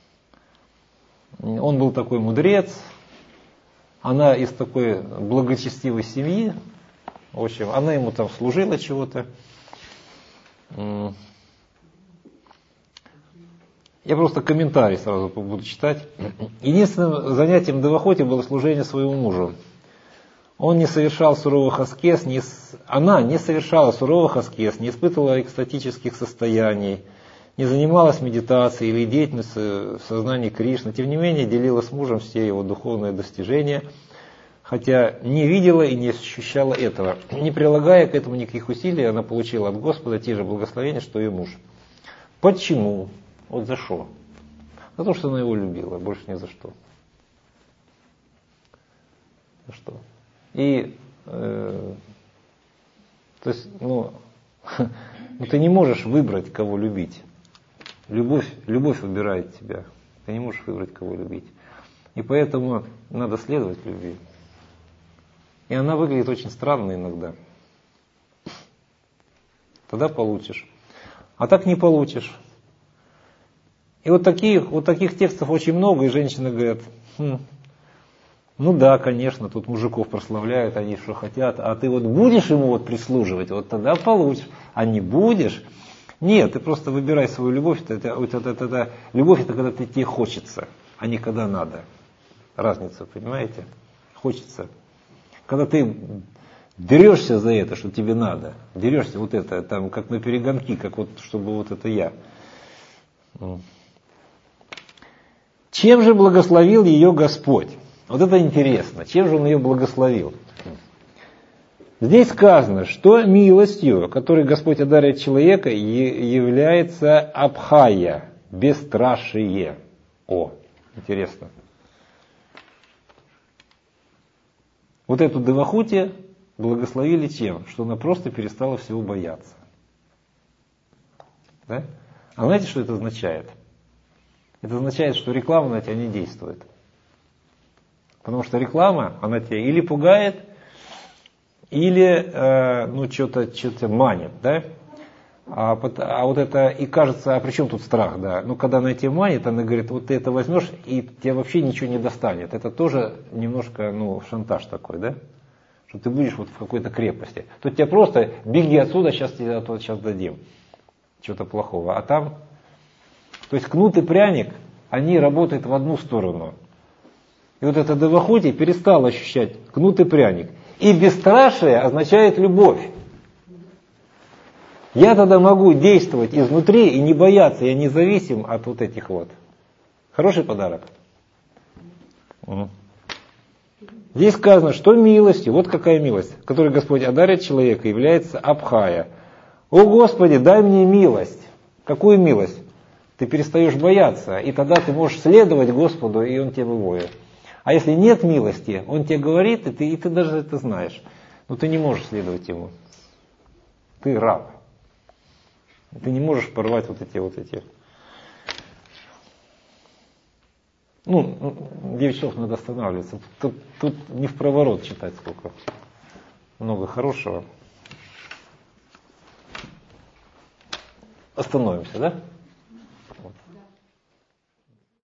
A: Он был такой мудрец. Она из такой благочестивой семьи. В общем, она ему там служила чего-то. Я просто комментарий сразу буду читать. Единственным занятием Девахути было служение своему мужу. Он не совершал суровых аскез, не, она не совершала суровых аскез, не испытывала экстатических состояний, не занималась медитацией или деятельностью в сознании Кришны. Тем не менее, делила с мужем все его духовные достижения, хотя не видела и не ощущала этого. Не прилагая к этому никаких усилий, она получила от Господа те же благословения, что и муж. Почему? Вот за что? За то, что она его любила, больше ни за что. За что? И, э, то есть, ну, ну, ты не можешь выбрать, кого любить. Любовь, любовь выбирает тебя. Ты не можешь выбрать, кого любить. И поэтому надо следовать любви. И она выглядит очень странно иногда. Тогда получишь. А так не получишь. И вот таких, вот таких текстов очень много, и женщины говорят, хм, ну да, конечно, тут мужиков прославляют, они что хотят, а ты вот будешь ему вот прислуживать, вот тогда получишь, а не будешь. Нет, ты просто выбирай свою любовь, это, это, это, это, это, любовь это когда тебе хочется, а не когда надо. Разница, понимаете? Хочется. Когда ты дерешься за это, что тебе надо, дерешься вот это, там, как на перегонки, как вот, чтобы вот это я. Чем же благословил ее Господь? Вот это интересно. Чем же Он ее благословил? Здесь сказано, что милостью, которой Господь одаряет человека, является абхая, бесстрашие. О, интересно. Вот эту девахути благословили чем? Что она просто перестала всего бояться. Да? А знаете, что это означает? Это означает, что реклама на тебя не действует. Потому что реклама, она тебя или пугает, или э, ну, что-то, что-то манит. Да? А, а вот это, и кажется, а при чем тут страх? Да? Ну, когда она тебя манит, она говорит, вот ты это возьмешь, и тебе вообще ничего не достанет. Это тоже немножко ну, шантаж такой, да? Что ты будешь вот в какой-то крепости. Тут тебе просто беги отсюда, сейчас тебе а то сейчас дадим. Чего-то плохого. А там, то есть кнут и пряник, они работают в одну сторону. И вот это девахути перестал ощущать кнут и пряник. И бесстрашие означает любовь. Я тогда могу действовать изнутри и не бояться, я независим от вот этих вот. Хороший подарок? Угу. Здесь сказано, что милостью, вот какая милость, которой Господь одарит человека, является абхая. О Господи, дай мне милость. Какую милость? Ты перестаешь бояться, и тогда ты можешь следовать Господу, и Он тебе выводит. А если нет милости, Он тебе говорит, и ты, и ты даже это знаешь, но ты не можешь следовать Ему. Ты раб. Ты не можешь порвать вот эти вот эти. Ну, девять часов надо останавливаться. Тут, тут не в проворот читать сколько. Много хорошего. Остановимся, да?